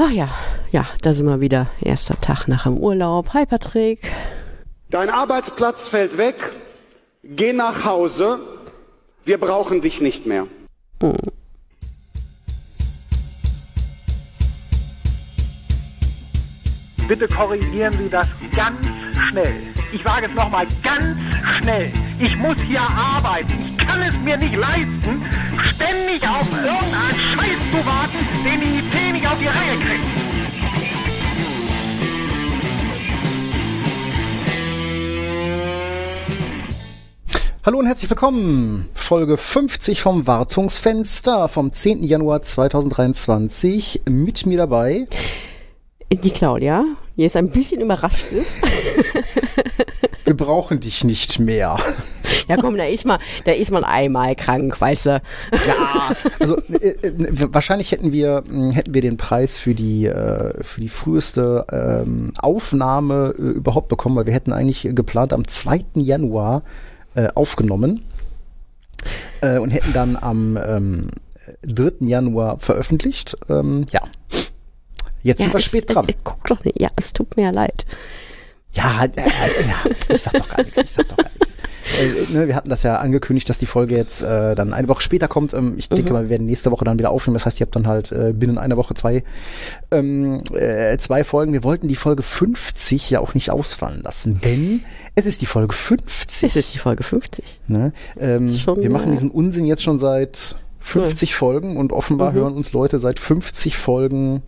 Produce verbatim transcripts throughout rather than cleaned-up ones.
Ach ja, ja, da sind wir wieder. Erster Tag nach dem Urlaub. Hi Patrick. Dein Arbeitsplatz fällt weg. Geh nach Hause. Wir brauchen dich nicht mehr. Hm. Bitte korrigieren Sie das ganz schnell. Ich sage es nochmal, ganz schnell. Ich muss hier arbeiten. Ich kann es mir nicht leisten, ständig auf irgendeinen Scheiß zu warten, den die I T nicht auf die Reihe kriegt. Hallo und herzlich willkommen. Folge fünfzig vom Wartungsfenster vom zehnten Januar zweitausenddreiundzwanzig. Mit mir dabei die Claudia, die jetzt ein bisschen überrascht ist. Wir brauchen dich nicht mehr. Ja komm, da ist man, da ist man einmal krank, weißt du. Ja, also äh, äh, wahrscheinlich hätten wir hätten wir den Preis für die äh, für die früheste ähm, Aufnahme äh, überhaupt bekommen, weil wir hätten eigentlich geplant am zweiten Januar äh, aufgenommen äh, und hätten dann am ähm, dritten Januar veröffentlicht. Ähm, ja. Jetzt ja, sind wir es, spät dran. Äh, guck doch nicht. Ja, es tut mir leid. Ja, äh, äh, ja, ich sag doch gar nichts, ich sag doch gar nichts. Äh, ne, wir hatten das ja angekündigt, dass die Folge jetzt äh, dann eine Woche später kommt. Ähm, ich mhm. denke mal, wir werden nächste Woche dann wieder aufnehmen. Das heißt, ihr habt dann halt äh, binnen einer Woche zwei ähm, äh, zwei Folgen. Wir wollten die Folge fünfzig ja auch nicht ausfallen lassen, denn es ist die Folge fünfzig. Es ist die Folge fünfzig. Ne? Ähm, schon, wir machen ja. diesen Unsinn jetzt schon seit fünfzig ja. Folgen und offenbar mhm. hören uns Leute seit fünfzig Folgen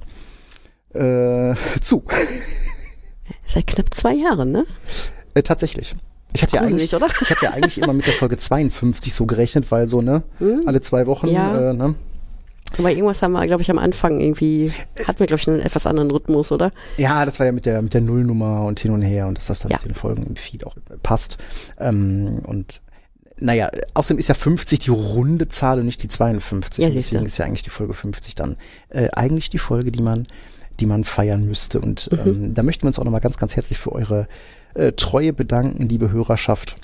äh, zu. Seit knapp zwei Jahren, ne? Äh, tatsächlich. Ich hatte, ja eigentlich, oder? ich hatte ja eigentlich immer mit der Folge zweiundfünfzig so gerechnet, weil so, ne, hm? alle zwei Wochen, ja. äh, ne? Aber irgendwas haben wir, glaube ich, am Anfang irgendwie, hatten wir, glaube ich, einen etwas anderen Rhythmus, oder? Ja, das war ja mit der mit der Nullnummer und hin und her und dass das dann ja. mit den Folgen im Feed auch passt. Ähm, und naja, außerdem ist ja fünfzig die runde Zahl und nicht die zweiundfünfzig. Ja, deswegen ist ja eigentlich die Folge fünfzig dann äh, eigentlich die Folge, die man die man feiern müsste. Und mhm. ähm, da möchten wir uns auch nochmal ganz, ganz herzlich für eure äh, Treue bedanken, liebe Hörerschaft.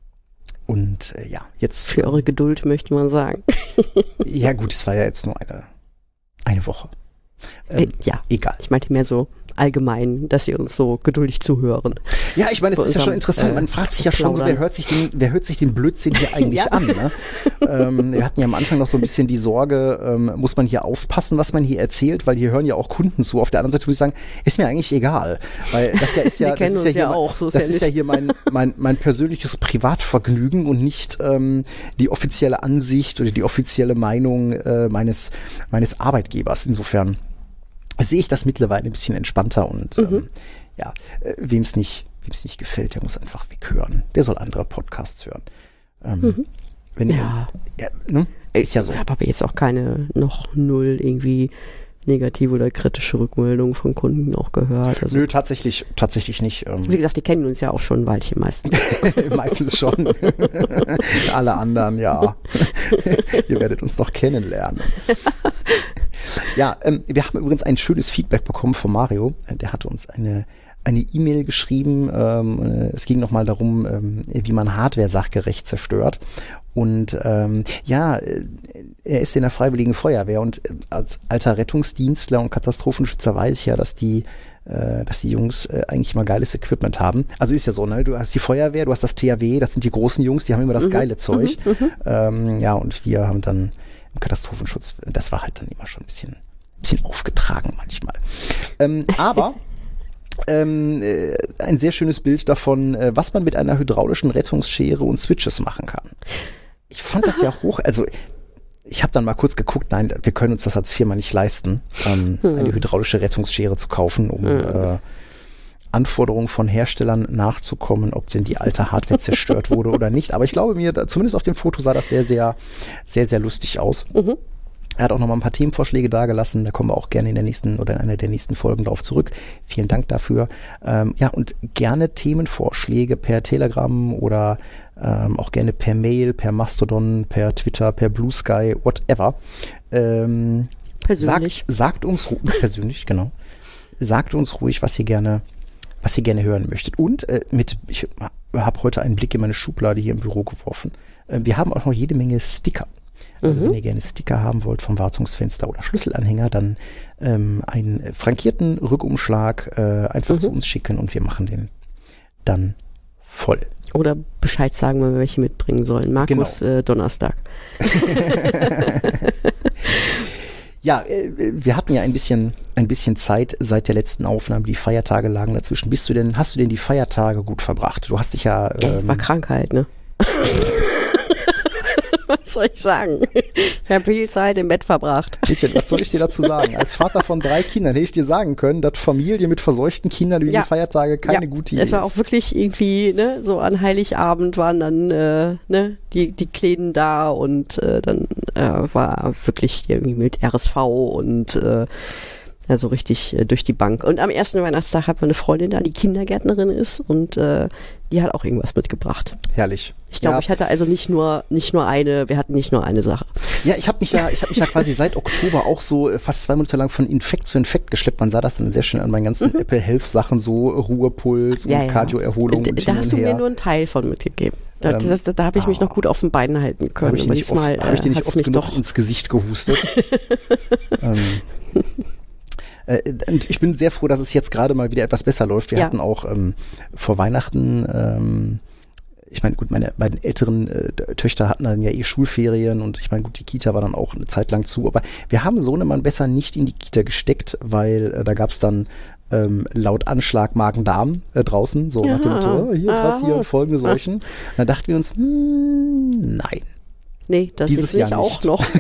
Und äh, ja, jetzt... Für eure Geduld, möchte man sagen. Ja gut, es war ja jetzt nur eine, eine Woche. Ähm, äh, ja, egal. Ich meinte mehr so allgemein, dass sie uns so geduldig zuhören. Ja, ich meine, es ist ja schon interessant. Äh, Man fragt sich ja schon so, wer hört sich den, wer hört sich den Blödsinn hier eigentlich ja. an? Ne? ähm, wir hatten ja am Anfang noch so ein bisschen die Sorge, ähm, muss man hier aufpassen, was man hier erzählt, weil hier hören ja auch Kunden zu. Auf der anderen Seite muss ich sagen, ist mir eigentlich egal, weil das ja ist ja, das ist ja, hier, ja, auch, so das ist, ist ja, ja hier mein, mein, mein persönliches Privatvergnügen und nicht ähm, die offizielle Ansicht oder die offizielle Meinung äh, meines, meines Arbeitgebers. Insofern sehe ich das mittlerweile ein bisschen entspannter und mhm. ähm, ja, äh, wem es nicht, wem es nicht gefällt, der muss einfach weghören. Der soll andere Podcasts hören. Ähm, mhm. wenn ja. Ihr, ja, ne? Ist ja so. Ich habe aber jetzt auch keine noch null irgendwie negative oder kritische Rückmeldungen von Kunden auch gehört. Also, nö, tatsächlich, tatsächlich nicht. Ähm. Wie gesagt, die kennen uns ja auch schon ein Weilchen meistens. Meistens schon. Alle anderen, ja. Ihr werdet uns noch kennenlernen. Ja, ähm, wir haben übrigens ein schönes Feedback bekommen von Mario. Der hatte uns eine eine E-Mail geschrieben. Ähm, es ging nochmal darum, ähm, wie man Hardware sachgerecht zerstört. Und ähm, ja, er ist in der Freiwilligen Feuerwehr und als alter Rettungsdienstler und Katastrophenschützer weiß ich ja, dass die äh, dass die Jungs äh, eigentlich immer geiles Equipment haben. Also ist ja so, ne? Du hast die Feuerwehr, du hast das T H W, das sind die großen Jungs, die haben immer das mhm. geile Zeug. Mhm. Ähm, ja, und wir haben dann im Katastrophenschutz, das war halt dann immer schon ein bisschen, bisschen aufgetragen manchmal. Ähm, aber ähm, äh, ein sehr schönes Bild davon, äh, was man mit einer hydraulischen Rettungsschere und Switches machen kann. Ich fand das ja hoch, also ich habe dann mal kurz geguckt, nein, wir können uns das als Firma nicht leisten, ähm, hm. eine hydraulische Rettungsschere zu kaufen, um hm. äh, Anforderungen von Herstellern nachzukommen, ob denn die alte Hardware zerstört wurde oder nicht. Aber ich glaube mir, zumindest auf dem Foto sah das sehr, sehr, sehr, sehr lustig aus. Mhm. Er hat auch noch mal ein paar Themenvorschläge dagelassen. Da kommen wir auch gerne in der nächsten oder in einer der nächsten Folgen drauf zurück. Vielen Dank dafür. Ähm, ja, und gerne Themenvorschläge per Telegram oder ähm, auch gerne per Mail, per Mastodon, per Twitter, per Blue Sky, whatever. Ähm, persönlich. Sagt, sagt uns persönlich, genau. Sagt uns ruhig, was ihr gerne, was ihr gerne hören möchtet. Und äh, mit, ich habe heute einen Blick in meine Schublade hier im Büro geworfen. Äh, wir haben auch noch jede Menge Sticker. Also Mhm. wenn ihr gerne Sticker haben wollt vom Wartungsfenster oder Schlüsselanhänger, dann ähm, einen frankierten Rückumschlag äh, einfach Mhm. zu uns schicken und wir machen den dann voll. Oder Bescheid sagen, wenn wir welche mitbringen sollen. Markus, Genau. äh, Donnerstag. Ja, äh, wir hatten ja ein bisschen, ein bisschen Zeit seit der letzten Aufnahme. Die Feiertage lagen dazwischen. Bist du denn, hast du denn die Feiertage gut verbracht? Du hast dich ja. Ja, ich war Ähm, krank halt, ne? Was soll ich sagen? Ich habe viel Zeit im Bett verbracht. Mädchen, was soll ich dir dazu sagen? Als Vater von drei Kindern hätte ich dir sagen können, dass Familie mit verseuchten Kindern über Ja. die Feiertage keine Ja, gute Idee es war auch ist. wirklich irgendwie, ne, so an Heiligabend waren dann, äh, ne, die, die Kleinen da und äh, dann äh, war wirklich irgendwie mit R S V und äh, ja, so richtig äh, durch die Bank. Und am ersten Weihnachtstag hat meine Freundin da, die Kindergärtnerin ist und äh, die hat auch irgendwas mitgebracht. Herrlich. Ich glaube, ja. ich hatte also nicht nur, nicht nur eine, wir hatten nicht nur eine Sache. Ja, ich habe mich ja, ich habe mich ja quasi seit Oktober auch so äh, fast zwei Monate lang von Infekt zu Infekt geschleppt. Man sah das dann sehr schön an meinen ganzen Apple Health Sachen, so Ruhepuls und Ja, ja. Kardioerholung. Da, und da hin hast und du her. mir nur einen Teil von mitgegeben. Da, Ähm, das, da, da habe ich mich noch gut auf den Beinen halten können. Habe ich dir Aber nicht oft, diesmal hab ich dir äh, nicht hat's oft mich genug doch. ins Gesicht gehustet. ähm, äh, und ich bin sehr froh, dass es jetzt gerade mal wieder etwas besser läuft. Wir Ja. hatten auch ähm, vor Weihnachten, ähm, ich meine, gut, meine beiden älteren äh, Töchter hatten dann ja eh Schulferien und ich meine, gut, die Kita war dann auch eine Zeit lang zu, aber wir haben Sohnemann besser nicht in die Kita gesteckt, weil äh, da gab es dann ähm, laut Anschlag Magen-Darm äh, draußen, so Ja. nach dem Motto, oh, hier krass, hier Ah. folgende Seuchen. Und da dachten wir uns, hm, nein. Nee, das Dieses ist nicht Jahr auch nicht. noch.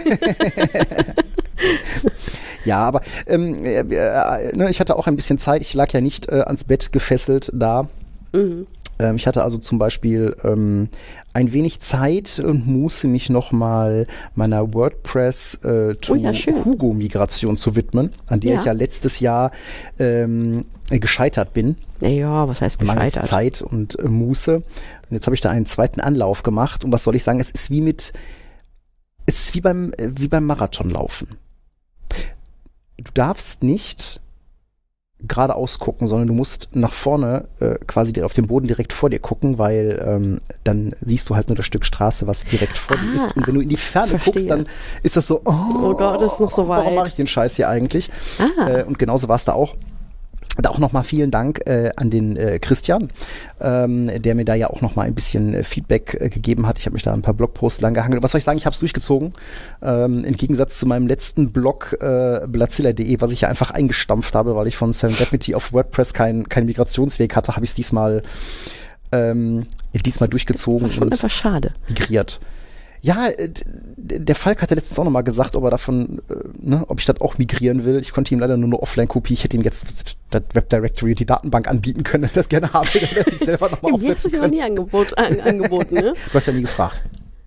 Ja, aber ähm, äh, äh, ne, ich hatte auch ein bisschen Zeit. Ich lag ja nicht äh, ans Bett gefesselt da. Mhm. Ähm, ich hatte also zum Beispiel ähm, ein wenig Zeit und Muße, mich nochmal meiner WordPress äh, to Oh ja, schön. Hugo-Migration zu widmen, an der Ja. ich ja letztes Jahr ähm, äh, gescheitert bin. Naja, was heißt Mangels gescheitert? Zeit und äh, Muße. Und jetzt habe ich da einen zweiten Anlauf gemacht. Und was soll ich sagen? Es ist wie mit, es ist wie beim, äh, wie beim Marathonlaufen. Du darfst nicht geradeaus gucken, sondern du musst nach vorne äh, quasi auf dem Boden direkt vor dir gucken, weil ähm, dann siehst du halt nur das Stück Straße, was direkt vor dir ist. Und wenn du in die Ferne verstehe. guckst, dann ist das so, oh, Oh Gott, das ist noch so warum weit. mache ich den Scheiß hier eigentlich? Ah. Äh, und genauso war es da auch. Da auch nochmal vielen Dank äh, an den äh, Christian, ähm, der mir da ja auch nochmal ein bisschen äh, Feedback äh, gegeben hat. Ich habe mich da ein paar Blogposts lang gehangelt. Was soll ich sagen, ich habe es durchgezogen. Ähm, Im Gegensatz zu meinem letzten Blog, äh, blazilla punkt de, was ich ja einfach eingestampft habe, weil ich von Serendipity auf WordPress keinen kein Migrationsweg hatte, habe ich es diesmal, ähm, diesmal durchgezogen War schon und einfach schade. migriert. Ja, äh, d- der Falk hatte letztens auch nochmal gesagt, ob er davon, äh, ne, ob ich das auch migrieren will. Ich konnte ihm leider nur eine Offline-Kopie. Ich hätte ihm jetzt das Webdirectory, die Datenbank anbieten können, wenn er das gerne haben will, dass ich selber nochmal Ja, mir hast du aufsetzen dir noch kann. nie angebot, an, angeboten, ne? Du hast ja nie gefragt.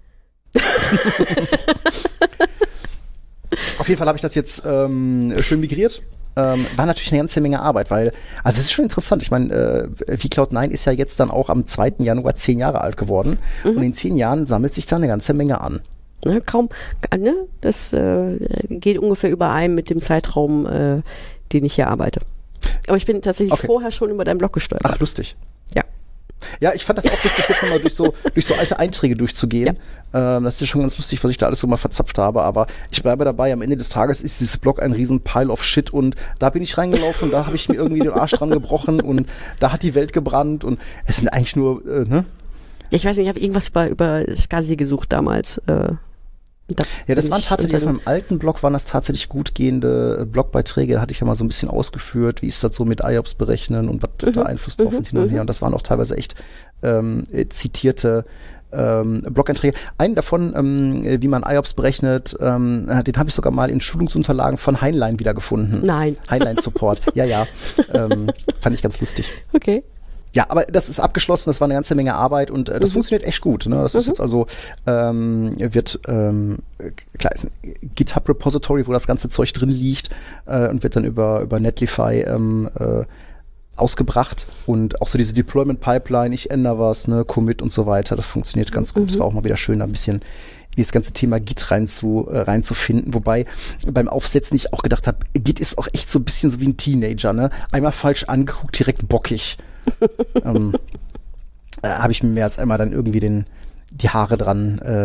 Auf jeden Fall habe ich das jetzt ähm, schön migriert. Ähm, war natürlich eine ganze Menge Arbeit, weil, also es ist schon interessant. Ich meine, äh, vCloud neun ist ja jetzt dann auch am zweiten Januar zehn Jahre alt geworden. Und in zehn Jahren sammelt sich da eine ganze Menge an. Ne, kaum, ne? Das äh, geht ungefähr überein mit dem Zeitraum, äh, den ich hier arbeite. Aber ich bin tatsächlich Okay. vorher schon über deinen Blog gestolpert. Ach, lustig. Ja. Ja, ich fand das auch lustig, jetzt nochmal durch so, durch so alte Einträge durchzugehen. Ähm, das ist ja schon ganz lustig, was ich da alles so mal verzapft habe, aber ich bleibe dabei, am Ende des Tages ist dieses Blog ein riesen Pile of Shit und da bin ich reingelaufen, da habe ich mir irgendwie den Arsch dran gebrochen und da hat die Welt gebrannt und es sind eigentlich nur, äh, ne? Ich weiß nicht, ich habe irgendwas über, über SCSI gesucht damals. Äh, da Ja, das bin waren ich tatsächlich, auf unter- meinem alten Blog waren das tatsächlich gut gehende äh, Blogbeiträge, da hatte ich ja mal so ein bisschen ausgeführt, wie ist das so mit I O P S berechnen und was Mhm. da Einfluss drauf und hin und her und das waren auch teilweise echt ähm, äh, zitierte ähm, Blog-Einträge. Einen davon, ähm, äh, wie man I O P S berechnet, ähm, äh, den habe ich sogar mal in Schulungsunterlagen von Heinlein wiedergefunden. Nein. Heinlein Support, ja, ja, ähm, fand ich ganz lustig. Okay. Ja, aber das ist abgeschlossen, das war eine ganze Menge Arbeit und äh, das Mhm. funktioniert echt gut. Ne? Das ist Mhm. jetzt also, ähm, wird, ähm, äh, klar, ist ein GitHub-Repository, wo das ganze Zeug drin liegt äh, und wird dann über, über Netlify ähm, äh, ausgebracht und auch so diese Deployment-Pipeline, ich ändere was, ne, Commit und so weiter, das funktioniert ganz gut. Es war auch mal wieder schön, da ein bisschen in das ganze Thema Git rein zu, äh, reinzufinden, wobei beim Aufsetzen ich auch gedacht habe, Git ist auch echt so ein bisschen so wie ein Teenager, ne? Einmal falsch angeguckt, direkt bockig. ähm, äh, habe ich mir mehr als einmal dann irgendwie den, die Haare dran äh,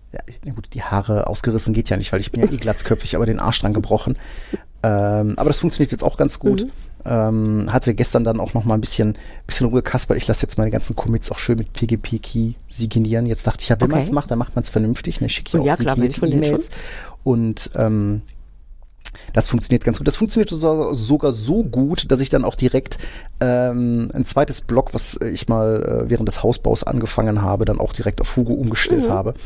ja, gut, die Haare ausgerissen geht ja nicht, weil ich bin ja eh glatzköpfig, aber den Arsch dran gebrochen. Ähm, aber das funktioniert jetzt auch ganz gut. Mhm. Ähm, hatte gestern dann auch noch mal ein bisschen, bisschen Ruhe gekaspert. Ich lasse jetzt meine ganzen Commits auch schön mit P G P-Key signieren. Jetzt dachte ich, ja, wenn Okay. man es macht, dann macht man es vernünftig. Ne? Schicke ich Oh, auch ja, klar, signierte wenn schon, denn E-Mails. Und ähm, das funktioniert ganz gut. Das funktioniert so, sogar so gut, dass ich dann auch direkt ähm, ein zweites Blog, was ich mal äh, während des Hausbaus angefangen habe, dann auch direkt auf Hugo umgestellt Mhm. habe.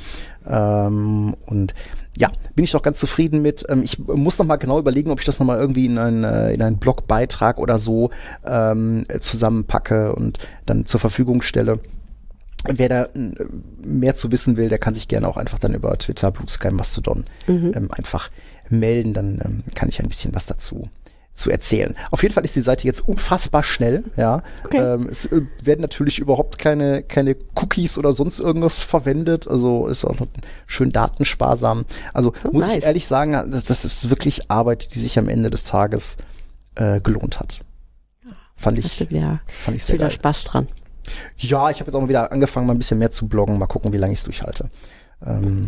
Ähm, und ja, bin ich doch ganz zufrieden mit. Ähm, ich muss noch mal genau überlegen, ob ich das noch mal irgendwie in einen, äh, in einen Blogbeitrag oder so ähm, zusammenpacke und dann zur Verfügung stelle. Wer da äh, mehr zu wissen will, der kann sich gerne auch einfach dann über Twitter, Blue Sky, Mastodon Mhm. ähm, einfach melden. Dann ähm, kann ich ein bisschen was dazu zu erzählen. Auf jeden Fall ist die Seite jetzt unfassbar schnell. Ja, Okay. ähm, es äh, werden natürlich überhaupt keine keine Cookies oder sonst irgendwas verwendet. Also ist auch noch schön datensparsam. Also Oh, muss nice. ich ehrlich sagen, das, das ist wirklich Arbeit, die sich am Ende des Tages äh, gelohnt hat. Fand ich, Hast du wieder, fand ich hast sehr wieder geil. Spaß dran. Ja, ich habe jetzt auch mal wieder angefangen, mal ein bisschen mehr zu bloggen. Mal gucken, wie lange ich es durchhalte. Ähm,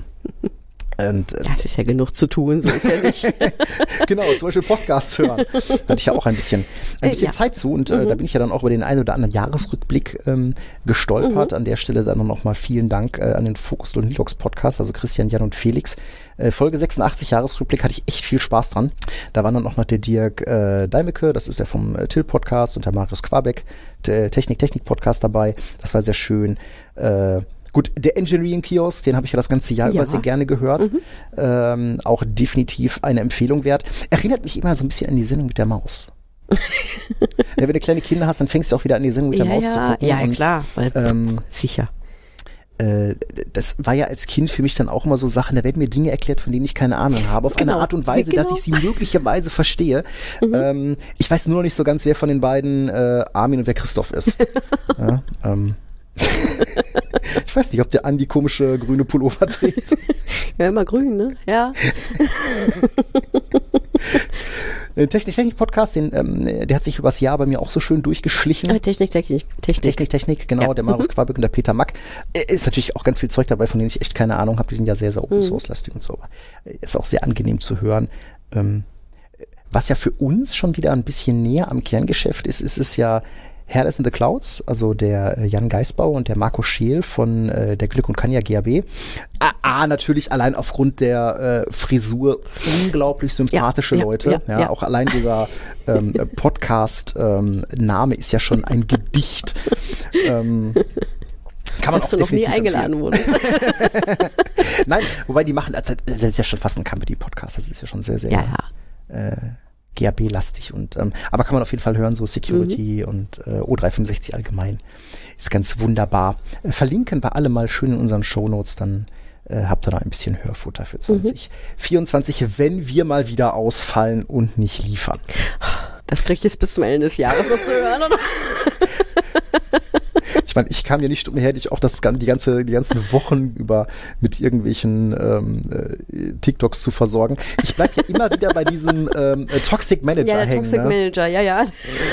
und äh, Ja, es ist ja genug zu tun, so ist ja nicht. genau, zum Beispiel Podcasts hören. Da hatte ich ja auch ein bisschen, ein Äh, bisschen ja. Zeit zu und äh, da bin ich ja dann auch über den einen oder anderen Jahresrückblick ähm, gestolpert. An der Stelle dann noch mal vielen Dank äh, an den Focus und Nilox Podcast, also Christian, Jan und Felix. Äh, Folge sechsundachtzig Jahresrückblick hatte ich echt viel Spaß dran. Da waren dann auch noch der Dirk äh, Deimecke, das ist der vom äh, Till Podcast, und der Marius Quabeck, der Technik Technik Podcast dabei. Das war sehr schön. Äh, Gut, der Engineering Kiosk, den habe ich ja das ganze Jahr Ja. über sehr gerne gehört. Ähm, auch definitiv eine Empfehlung wert. Erinnert mich immer so ein bisschen an die Sendung mit der Maus. Ja, wenn du kleine Kinder hast, dann fängst du auch wieder an die Sendung mit der Ja, Maus ja, zu gucken. ja, und, klar. Weil, Ähm, sicher. äh, das war ja als Kind für mich dann auch immer so Sachen, da werden mir Dinge erklärt, von denen ich keine Ahnung habe, auf Genau. eine Art und Weise, Genau. dass ich sie möglicherweise verstehe. Ähm, ich weiß nur noch nicht so ganz, wer von den beiden äh, Armin und wer Christoph ist. ja, ähm. Ich weiß nicht, ob der Andi komische grüne Pullover trägt. Ja, immer grün, ne? Ja. Den Technik-Technik-Podcast, den, ähm, der hat sich übers Jahr bei mir auch so schön durchgeschlichen. Ah, Technik, Technik, Technik. Technik, Technik, genau, Ja. der Marius Quabeck und der Peter Mack. Äh, Ist natürlich auch ganz viel Zeug dabei, von denen ich echt keine Ahnung habe. Die sind ja sehr, sehr Open-Source-lastig und so. Aber ist auch sehr angenehm zu hören. Ähm, was ja für uns schon wieder ein bisschen näher am Kerngeschäft ist, ist es ja Hairless in the Clouds, also der äh, Jan Geisbau und der Marco Scheel von äh, der Glück und Kanja G A B. A, A natürlich allein aufgrund der äh, Frisur unglaublich sympathische Ja, ja, Leute. ja, Ja, ja. auch allein dieser ähm, Podcast-Name ist ja schon ein Gedicht. ähm, kann man Dass auch du noch nie definitiv eingeladen wurdest. empfehlen. Nein, wobei die machen, also, das ist ja schon fast ein Comedy-Podcast, das ist ja schon sehr, sehr Ja, ja. äh, G A B-lastig und ähm, aber kann man auf jeden Fall hören, so Security Mhm. und äh, O drei fünfundsechzig allgemein. Ist ganz wunderbar. Äh, verlinken wir alle mal schön in unseren Shownotes, dann äh, habt ihr da ein bisschen Hörfutter für zwanzig vierundzwanzig, wenn wir mal wieder ausfallen und nicht liefern. Das krieg ich jetzt bis zum Ende des Jahres noch zu hören, oder? Ich meine, ich kam ja nicht umher, dich auch das, gan- die, ganze, die ganzen Wochen über mit irgendwelchen ähm, äh, TikToks zu versorgen. Ich bleib ja immer wieder bei diesem ähm, äh, Toxic Manager Ja, der hängen. Toxic ne? Manager, ja, ja.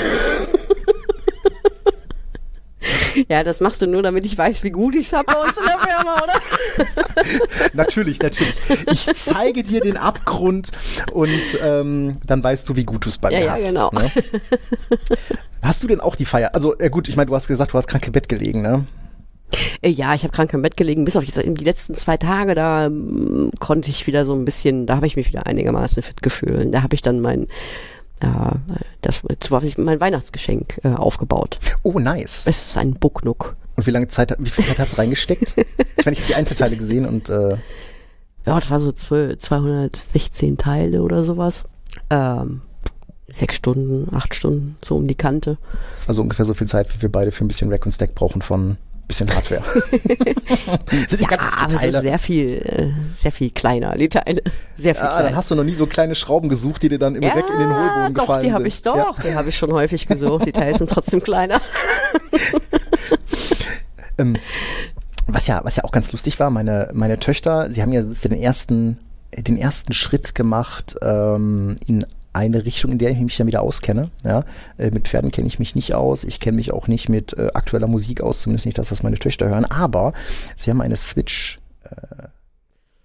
Ja, das machst du nur, damit ich weiß, wie gut ich's hab bei uns in der Firma, oder? Natürlich, natürlich. Ich zeige dir den Abgrund und ähm, dann weißt du, wie gut du es bei Ja, mir ja, hast. genau. Ne? Hast du denn auch die Feier? Also äh, gut, ich meine, du hast gesagt, du hast krank im Bett gelegen, ne? Äh, Ja, ich habe krank im Bett gelegen, bis auf die die letzten zwei Tage, da ähm, konnte ich wieder so ein bisschen, da habe ich mich wieder einigermaßen fit gefühlt. Da habe ich dann mein, äh, das, mein Weihnachtsgeschenk äh, aufgebaut. Oh, nice. Es ist ein Bucknuck. Und wie lange Zeit, wie viel Zeit hast du reingesteckt? Ich meine, ich habe die Einzelteile gesehen und äh, Ja, das war so zwölf, zweihundertsechzehn Teile oder sowas. Ähm, sechs Stunden, acht Stunden, so um die Kante. also ungefähr so viel Zeit, wie wir beide für ein bisschen Rack und Stack brauchen von bisschen Hardware. Sind nicht Ja, ganz so aber viele es Teile. ist sehr viel, äh, sehr viel kleiner, die Teile. Sehr viel Ah, kleiner. dann hast du noch nie so kleine Schrauben gesucht, die dir dann im ja, Rack in den Hohlboden doch, gefallen die habe sind. ich doch, Ja. die habe ich schon häufig gesucht. Die Teile sind trotzdem kleiner. Ähm, was ja, was ja auch ganz lustig war, meine, meine Töchter, sie haben ja jetzt den ersten, den ersten Schritt gemacht ähm, in eine Richtung, in der ich mich dann wieder auskenne. Ja? Äh, mit Pferden kenne ich mich nicht aus. Ich kenne mich auch nicht mit äh, aktueller Musik aus, zumindest nicht das, was meine Töchter hören. Aber sie haben eine Switch äh,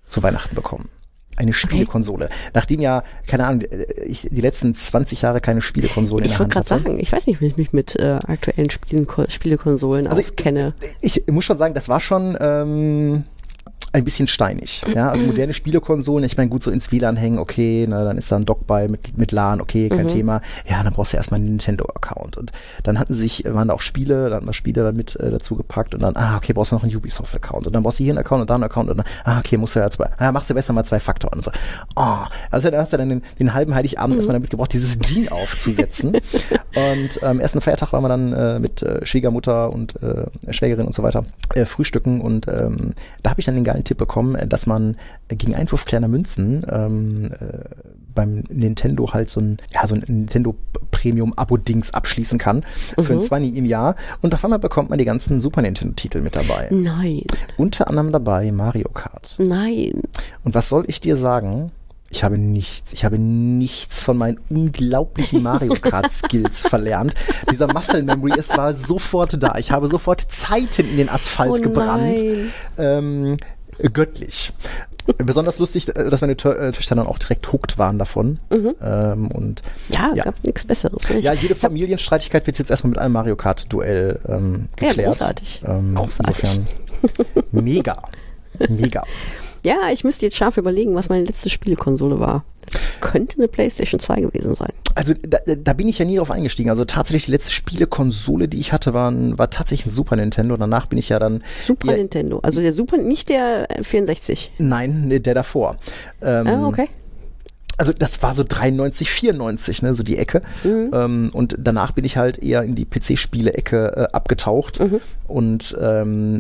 zu Weihnachten bekommen. Eine Spielekonsole. Okay. Nachdem ja, keine Ahnung, ich die letzten zwanzig Jahre keine Spielekonsole in der Hand hatte. Ich wollte gerade sagen, ich weiß nicht, wie ich mich mit äh, aktuellen Spielen, Spielekonsolen also auskenne. Ich, ich muss schon sagen, das war schon ähm, ein bisschen steinig. Ja, also moderne Spielekonsolen, ich meine, gut, so ins W L A N hängen, okay, na, dann ist da ein Dock bei mit, mit LAN, okay, kein mhm. Thema. Ja, dann brauchst du erstmal einen Nintendo-Account. Und dann hatten sich, waren da auch Spiele, dann hatten wir Spiele damit äh, dazu gepackt und dann, ah, okay, brauchst du noch einen Ubisoft-Account. Und dann brauchst du hier einen Account und da einen Account und dann, ah, okay, musst du ja zwei, ah, machst du besser mal zwei Faktor und so. Oh, also da hast du dann den, den halben Heiligabend mhm. erstmal damit gebraucht, dieses Ding aufzusetzen. Und am ähm, ersten Feiertag waren wir dann äh, mit äh, Schwiegermutter und äh, Schwägerin und so weiter äh, frühstücken und ähm, da habe ich dann den geilen Tipp bekommen, äh, dass man gegen Einwurf kleiner Münzen ähm, äh, beim Nintendo halt so ein, ja, so ein Nintendo Premium-Abo-Dings abschließen kann für mhm. ein zwanzig im Jahr und auf einmal bekommt man die ganzen Super Nintendo-Titel mit dabei. Nein. Unter anderem dabei Mario Kart. Nein. Und was soll ich dir sagen? Ich habe nichts, ich habe nichts von meinen unglaublichen Mario Kart Skills verlernt. Dieser Muscle Memory, es war sofort da. Ich habe sofort Zeiten in den Asphalt oh gebrannt. Ähm, göttlich. Besonders lustig, dass meine Tö- Töchter dann auch direkt hooked waren davon. Mhm. Ähm, und ja, ja, gab nichts Besseres. Nicht? Ja, jede Familienstreitigkeit wird jetzt erstmal mit einem Mario Kart Duell ähm, geklärt. Ja, großartig. Ähm, großartig. Insofern mega. Mega. Ja, ich müsste jetzt scharf überlegen, was meine letzte Spielekonsole war. Das könnte eine PlayStation zwei gewesen sein. Also da, da bin ich ja nie drauf eingestiegen. Also tatsächlich die letzte Spielekonsole, die ich hatte, war, war tatsächlich ein Super Nintendo. Danach bin ich ja dann... Super eher, Nintendo, also der Super, nicht der vierundsechzig. Nein, der davor. Ähm, ah, okay. Also das war so dreiundneunzig, vierundneunzig, ne, so die Ecke. Mhm. Ähm, und danach bin ich halt eher in die P C-Spiele-Ecke äh, abgetaucht. Mhm. Und ähm,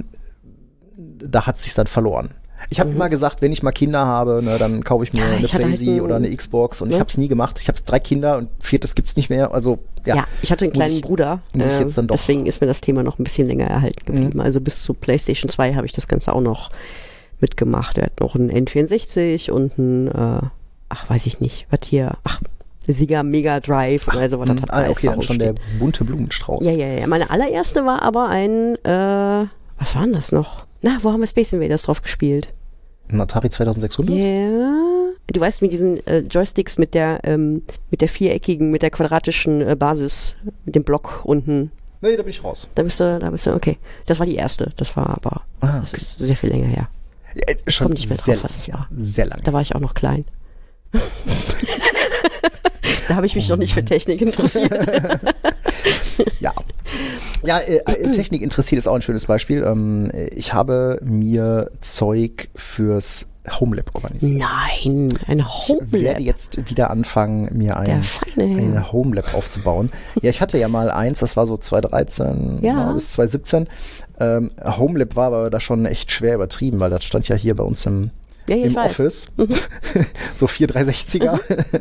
da hat es sich dann verloren. Ich habe mhm. immer gesagt, wenn ich mal Kinder habe, ne, dann kaufe ich mir ja, eine Playsee halt oder eine Xbox und ja. ich habe es nie gemacht. Ich habe drei Kinder und viertes gibt's nicht mehr. Also ja, ja ich hatte einen kleinen ich, Bruder, äh, jetzt dann doch deswegen ist mir das Thema noch ein bisschen länger erhalten geblieben. Mhm. Also bis zu PlayStation zwei habe ich das Ganze auch noch mitgemacht. Er hat noch einen N vierundsechzig und ein, äh, ach weiß ich nicht, was hier, ach Sega Mega Drive oder so, was das hat ah, okay, dann schon der bunte Blumenstrauß. Ja, ja, ja. Meine allererste war aber ein, äh, was war denn das noch? Na, wo haben wir Space Invaders drauf gespielt? Ein Atari zweitausendsechshundert? Ja. Du weißt, mit diesen äh, Joysticks mit der ähm, mit der viereckigen, mit der quadratischen äh, Basis, mit dem Block unten. Nee, da bin ich raus. Da bist du, da bist du, okay. Das war die erste. Das war aber, ah, okay. Das ist sehr viel länger her. Ja, schon Komm nicht mehr drauf, was es war. Sehr lange. Da war ich auch noch klein. Da habe ich mich oh, noch nicht für Technik interessiert. Ja. Ja, äh, Technik interessiert ist auch ein schönes Beispiel. Ähm, ich habe mir Zeug fürs Homelab organisiert. Nein, ein Homelab. Ich werde jetzt wieder anfangen, mir ein, ein Homelab aufzubauen. Ja, ich hatte ja mal eins, das war so zwanzig dreizehn ja. bis zwanzig siebzehn. Ähm, Homelab war aber da schon echt schwer übertrieben, weil das stand ja hier bei uns im Ja, im weiß. Office, mhm. so vier dreihundertsechziger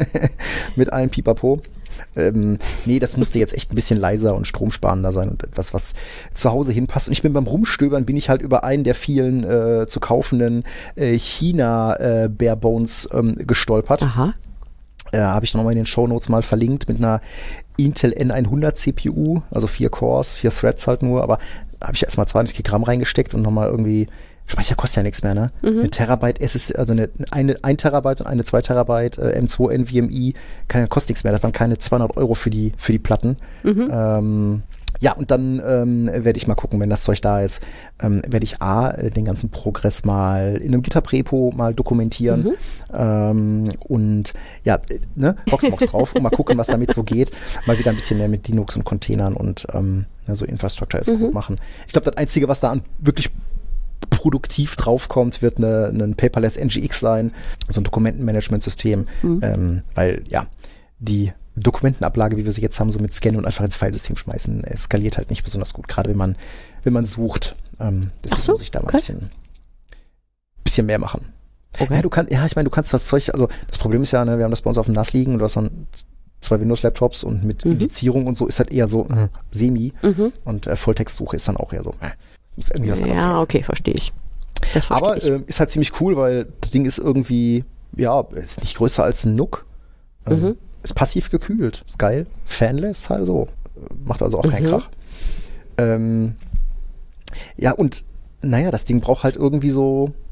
mit allem Pipapo. Ähm, nee, das musste jetzt echt ein bisschen leiser und stromsparender sein und etwas, was zu Hause hinpasst. Und ich bin beim Rumstöbern, bin ich halt über einen der vielen äh, zu kaufenden äh, China äh, Bare Bones ähm, gestolpert. Aha. Äh, habe ich nochmal in den Shownotes mal verlinkt mit einer Intel N hundert C P U, also vier Cores, vier Threads halt nur, aber habe ich erstmal zwanzig Gigabyte reingesteckt und nochmal irgendwie Speicher kostet ja nichts mehr, ne? Mhm. Eine Terabyte S S D, also eine, eine ein Terabyte und eine zwei Terabyte äh, M zwei NVMe, keine, kostet nichts mehr. Das waren keine zweihundert Euro für die, für die Platten. Mhm. Ähm, ja, und dann ähm, werde ich mal gucken, wenn das Zeug da ist, ähm, werde ich A, äh, den ganzen Progress mal in einem GitHub-Repo mal dokumentieren mhm. ähm, und ja, äh, ne, Proxmox drauf und mal gucken, was damit so geht. Mal wieder ein bisschen mehr mit Linux und Containern und ähm, so Infrastructure ist mhm. gut machen. Ich glaube, das Einzige, was da an wirklich produktiv draufkommt, wird eine, eine Paperless N G X sein, so ein Dokumentenmanagementsystem, mhm. ähm, weil ja, die Dokumentenablage, wie wir sie jetzt haben, so mit Scannen und einfach ins Filesystem schmeißen, skaliert halt nicht besonders gut, gerade wenn man, wenn man sucht. Ähm, deswegen so, muss ich da mal okay. ein bisschen, bisschen mehr machen. Okay. Ja, du kannst, ja, ich meine, du kannst das Zeug, also das Problem ist ja, ne, wir haben das bei uns auf dem N A S liegen und du hast dann zwei Windows-Laptops und mit mhm. Indizierung und so ist halt eher so äh, semi mhm. und äh, Volltextsuche ist dann auch eher so, äh, muss irgendwie was anderes Ja, sein. Okay, verstehe ich. Das versteh Aber ich. Äh, ist halt ziemlich cool, weil das Ding ist irgendwie, ja, ist nicht größer als ein N U C. Ähm, mhm. Ist passiv gekühlt. Ist geil. Fanless halt so. Macht also auch mhm. keinen Krach. Ähm, ja, und naja, das Ding braucht halt irgendwie so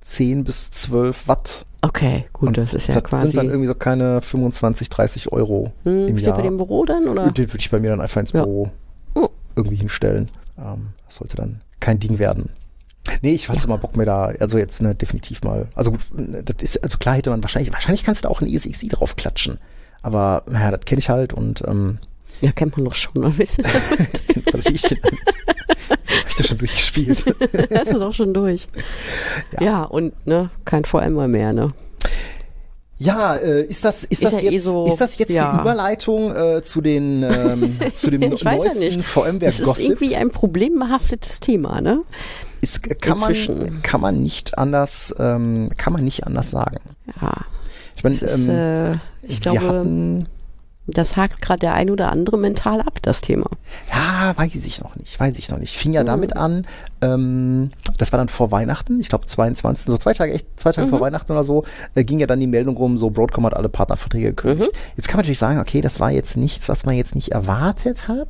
zehn bis zwölf Watt. Okay, gut, Und das ist ja das quasi... sind dann irgendwie so keine fünfundzwanzig, dreißig Euro hm, im steht Jahr. bei dem Büro dann, oder? Den würde ich bei mir dann einfach ins Ja. Büro Oh. irgendwie hinstellen. Ähm, das sollte dann kein Ding werden. Nee, ich hatte Ja. mal Bock mir da, also jetzt ne, definitiv mal. Also gut, das ist, also klar hätte man wahrscheinlich, wahrscheinlich kannst du da auch ein E S X i drauf klatschen. Aber naja, das kenne ich halt und ähm, Ja, kennt man doch schon ein bisschen. was will ich denn damit? Hab ich das schon durchgespielt? Hast du doch schon durch. Ja. Ja, und ne, kein V M mehr, ne? Ja, äh, ist das, ist, Ist das ja eh jetzt, so, ist das jetzt ja. die Überleitung äh, zu den, ähm, zu dem Ich weiß ja neuesten nicht. VMware Es ist Gossip? irgendwie ein problembehaftetes Thema, ne? Ist, kann man, inzwischen. kann man nicht anders, ähm, kann man nicht anders sagen. Ja. Ich meine, Es ist, ähm, äh, ich wir glaube, hatten, das hakt gerade der ein oder andere mental ab, das Thema. ja, weiß ich noch nicht, weiß ich noch nicht. Fing ja damit an, ähm, das war dann vor Weihnachten, ich glaube zweiundzwanzigsten so zwei Tage, echt zwei Tage Mhm. vor Weihnachten oder so, äh, ging ja dann die Meldung rum, so Broadcom hat alle Partnerverträge gekündigt. Mhm. Jetzt kann man natürlich sagen, okay, das war jetzt nichts, was man jetzt nicht erwartet hat,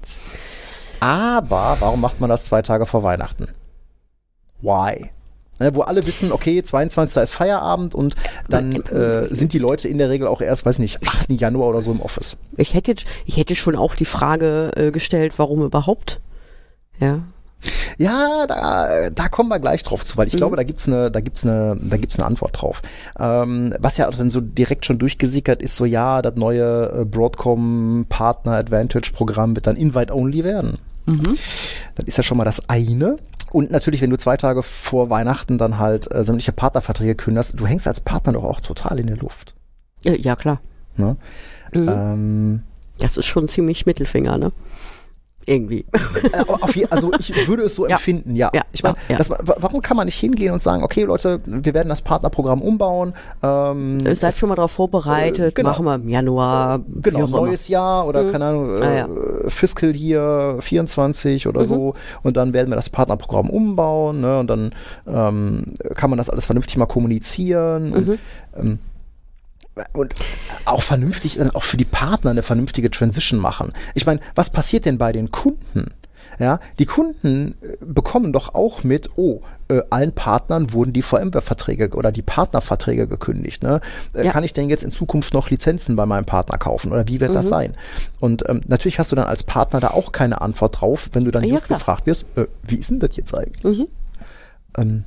aber warum macht man das zwei Tage vor Weihnachten? Why? Ne, wo alle wissen, okay, zweiundzwanzigsten ist Feierabend und dann äh, sind die Leute in der Regel auch erst, weiß nicht, achten Januar oder so im Office. Ich hätte, jetzt- ich hätte schon auch die Frage äh, gestellt, warum überhaupt? Ja. Ja, da, da kommen wir gleich drauf zu, weil ich Mhm. glaube, da gibt's eine, da gibt's eine, da gibt's eine Antwort drauf. Ähm, was ja auch dann so direkt schon durchgesickert ist, so ja, das neue äh, Broadcom Partner Advantage Programm wird dann Invite-only werden. Mhm. Das ist ja schon mal das eine. Und natürlich, wenn du zwei Tage vor Weihnachten dann halt äh, sämtliche Partnerverträge kündigst, du hängst als Partner doch auch total in der Luft. Ja, ja, klar. Ne? Mhm. Ähm, Das ist schon ziemlich Mittelfinger, ne? Irgendwie. Äh, auf je, also ich würde es so Ja. empfinden, ja. Ja, Ich meine, ja, ja. das- wa- warum kann man nicht hingehen und sagen, okay Leute, wir werden das Partnerprogramm umbauen. Ähm, Seid schon mal darauf vorbereitet, Äh, genau. machen wir im Januar. genau, wie auch immer. neues Jahr oder Mhm. keine Ahnung, äh, Ah, ja. Fiscal Year vierundzwanzig oder Mhm. so und dann werden wir das Partnerprogramm umbauen, ne, und dann ähm, kann man das alles vernünftig mal kommunizieren und, Mhm. ähm, und auch vernünftig, dann auch für die Partner eine vernünftige Transition machen. Ich meine, was passiert denn bei den Kunden? Ja, die Kunden äh, bekommen doch auch mit, oh, äh, allen Partnern wurden die VMware-Verträge oder die Partnerverträge gekündigt. Ne? Äh, Ja. Kann ich denn jetzt in Zukunft noch Lizenzen bei meinem Partner kaufen oder wie wird das Mhm. sein? Und ähm, natürlich hast du dann als Partner da auch keine Antwort drauf, wenn du dann Ja, just klar. gefragt wirst, äh, wie ist denn das jetzt eigentlich? Mhm. Ähm,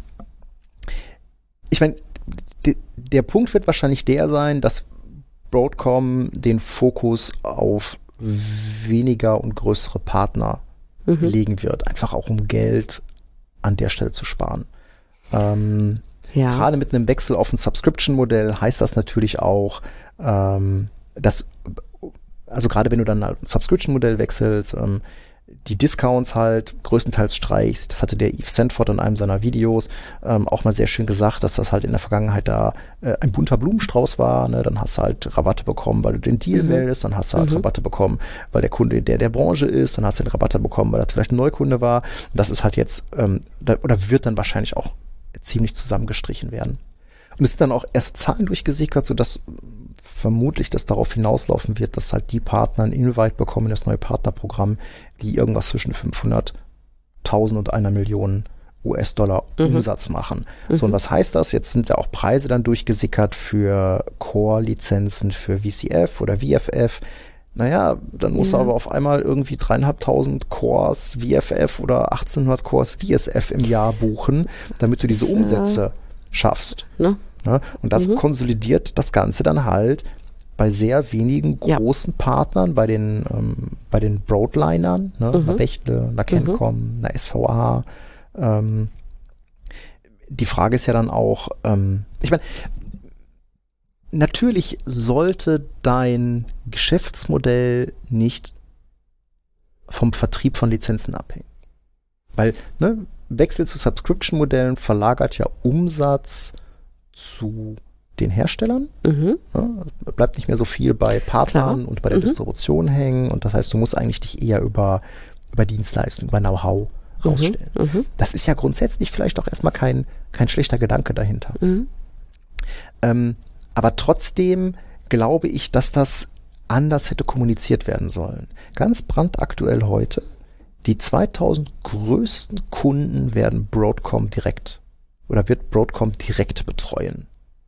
ich meine, de, der Punkt wird wahrscheinlich der sein, dass Broadcom den Fokus auf weniger und größere Partner Mhm. legen wird, einfach auch um Geld an der Stelle zu sparen. Ähm, Ja. Gerade mit einem Wechsel auf ein Subscription-Modell heißt das natürlich auch, ähm, dass, also gerade wenn du dann halt ein Subscription-Modell wechselst, ähm, die Discounts halt größtenteils streichst. Das hatte der Yves Sandford in einem seiner Videos ähm, auch mal sehr schön gesagt, dass das halt in der Vergangenheit da äh, ein bunter Blumenstrauß war. Ne? Dann hast du halt Rabatte bekommen, weil du den Deal Mhm. meldest. Dann hast du halt Mhm. Rabatte bekommen, weil der Kunde der der Branche ist. Dann hast du den Rabatte bekommen, weil das vielleicht ein Neukunde war. Und das ist halt jetzt, ähm, da, oder wird dann wahrscheinlich auch ziemlich zusammengestrichen werden. Und es sind dann auch erst Zahlen durchgesickert, sodass vermutlich das darauf hinauslaufen wird, dass halt die Partner ein Invite bekommen, das neue Partnerprogramm, die irgendwas zwischen fünfhunderttausend und einer Million U S-Dollar Mhm. Umsatz machen. So, und was heißt das? Jetzt sind ja auch Preise dann durchgesickert für Core-Lizenzen für V C F oder V F F. Naja, dann musst Ja. du aber auf einmal irgendwie dreieinhalbtausend Cores V F F oder achtzehnhundert Cores V S F im Jahr buchen, damit du diese Das, äh, Umsätze schaffst. Ne? Ne? Und das Mhm. konsolidiert das Ganze dann halt bei sehr wenigen Ja. großen Partnern, bei den, ähm, bei den Broadlinern, ne? Mhm. einer Bechtle, einer Kencom, einer S V A. Ähm, die Frage ist ja dann auch, ähm, ich meine, natürlich sollte dein Geschäftsmodell nicht vom Vertrieb von Lizenzen abhängen. Weil, ne, Wechsel zu Subscription-Modellen verlagert ja Umsatz zu den Herstellern. Mhm. Ne? Bleibt nicht mehr so viel bei Partnern Klar. und bei der Mhm. Distribution hängen. Und das heißt, du musst eigentlich dich eher über, über Dienstleistungen, über Know-how rausstellen. Mhm. Das ist ja grundsätzlich vielleicht auch erstmal kein, kein schlechter Gedanke dahinter. Mhm. Ähm, aber trotzdem glaube ich, dass das anders hätte kommuniziert werden sollen. Ganz brandaktuell heute, die zweitausend größten Kunden werden Broadcom direkt oder wird Broadcom direkt betreuen.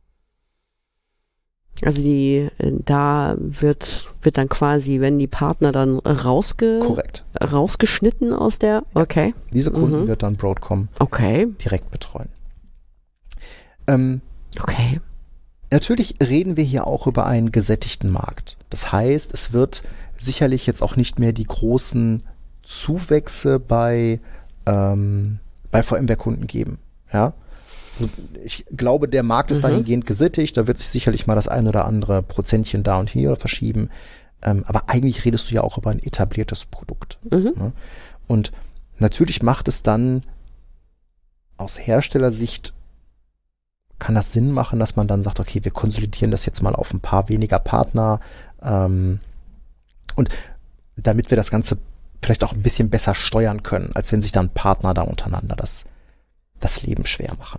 Also die, da wird, wird dann quasi, wenn die Partner dann rausge Korrekt. rausgeschnitten aus der, okay. Diese Kunden Mhm. wird dann Broadcom Okay. direkt betreuen. Ähm, Okay. Natürlich reden wir hier auch über einen gesättigten Markt. Das heißt, es wird sicherlich jetzt auch nicht mehr die großen Zuwächse bei, ähm, bei VMware-Kunden geben. Ja? Also ich glaube, der Markt ist Mhm. dahingehend gesättigt. Da wird sich sicherlich mal das ein oder andere Prozentchen da und hier verschieben. Ähm, aber eigentlich redest du ja auch über ein etabliertes Produkt. Mhm. Ne? Und natürlich macht es dann aus Herstellersicht kann das Sinn machen, dass man dann sagt, okay, wir konsolidieren das jetzt mal auf ein paar weniger Partner ähm, und damit wir das Ganze vielleicht auch ein bisschen besser steuern können, als wenn sich dann Partner da untereinander das, das Leben schwer machen.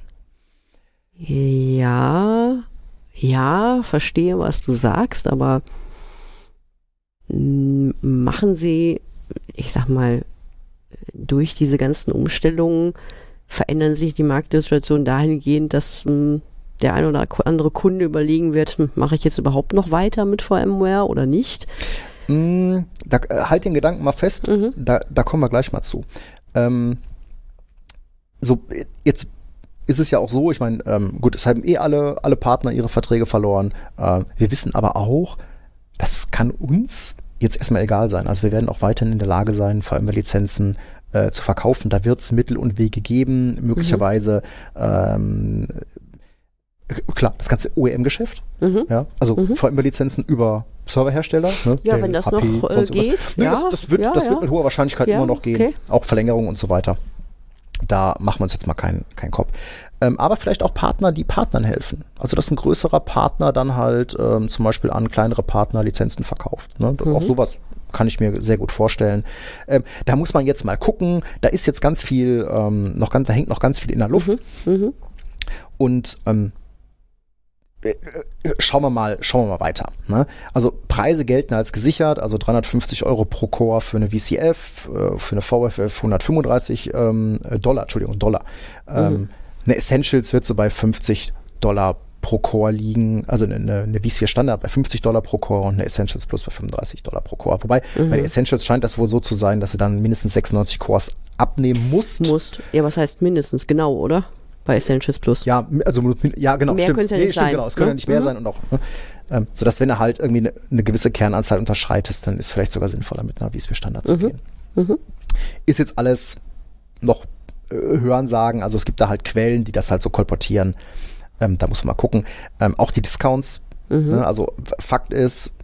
Ja, ja, verstehe, was du sagst, aber m, machen sie, ich sag mal, durch diese ganzen Umstellungen verändern sich die Marktsituation dahingehend, dass m, der ein oder andere Kunde überlegen wird, hm, mache ich jetzt überhaupt noch weiter mit VMware oder nicht? Mm, da, äh, halt den Gedanken mal fest, Mhm. da, da kommen wir gleich mal zu. Ähm, so, jetzt ist es ja auch so, ich meine, ähm, gut, es haben eh alle, alle Partner ihre Verträge verloren. Äh, wir wissen aber auch, das kann uns jetzt erstmal egal sein. Also wir werden auch weiterhin in der Lage sein, VMware-Lizenzen äh, zu verkaufen. Da wird es Mittel und Wege geben, möglicherweise ähm, klar, das ganze O E M-Geschäft, Mhm. ja, also Mhm. VMware-Lizenzen über Serverhersteller. Ne, Ja, Dell, wenn das H P, noch, äh, sonst was. geht, Nee, ja, das, das, wird, ja, das wird ja. mit hoher Wahrscheinlichkeit Ja, immer noch gehen. okay. Auch Verlängerung und so weiter. Da machen wir uns jetzt mal keinen keinen Kopf. Ähm, aber vielleicht auch Partner, die Partnern helfen. Also dass ein größerer Partner dann halt ähm, zum Beispiel an kleinere Partner Lizenzen verkauft. Ne? Mhm. Auch sowas kann ich mir sehr gut vorstellen. Ähm, da muss man jetzt mal gucken. Da ist jetzt ganz viel, ähm, noch ganz, da hängt noch ganz viel in der Luft. Mhm. Und ähm, äh, schauen wir mal, schauen wir mal weiter. Ne? Also Preise gelten als gesichert, also dreihundertfünfzig Euro pro Core für eine V C F, äh, für eine V F F hundertfünfunddreißig ähm, Dollar, Entschuldigung, Dollar. Ähm, eine Essentials wird so bei fünfzig Dollar pro Core liegen, also eine, eine V vier Standard bei fünfzig Dollar pro Core und eine Essentials Plus bei fünfunddreißig Dollar pro Core. Wobei Mhm. bei den Essentials scheint das wohl so zu sein, dass du dann mindestens sechsundneunzig Cores abnehmen musst. Musst. Ja, was heißt mindestens, genau, oder? Bei Essentials Plus. Ja, also ja, genau. Mehr stimmt. können's ja Nee, nicht stimmt, sein, Genau, es können ne? ja nicht mehr Mhm. sein und auch, ne? ähm, sodass wenn du halt irgendwie eine, eine gewisse Kernanzahl unterschreitest, dann ist es vielleicht sogar sinnvoller mit einer V vier Standard zu Mhm. gehen. Mhm. Ist jetzt alles noch äh, Hörensagen, also es gibt da halt Quellen, die das halt so kolportieren. Ähm, da muss man mal gucken. Ähm, auch die Discounts, Mhm. ne? Also Fakt ist,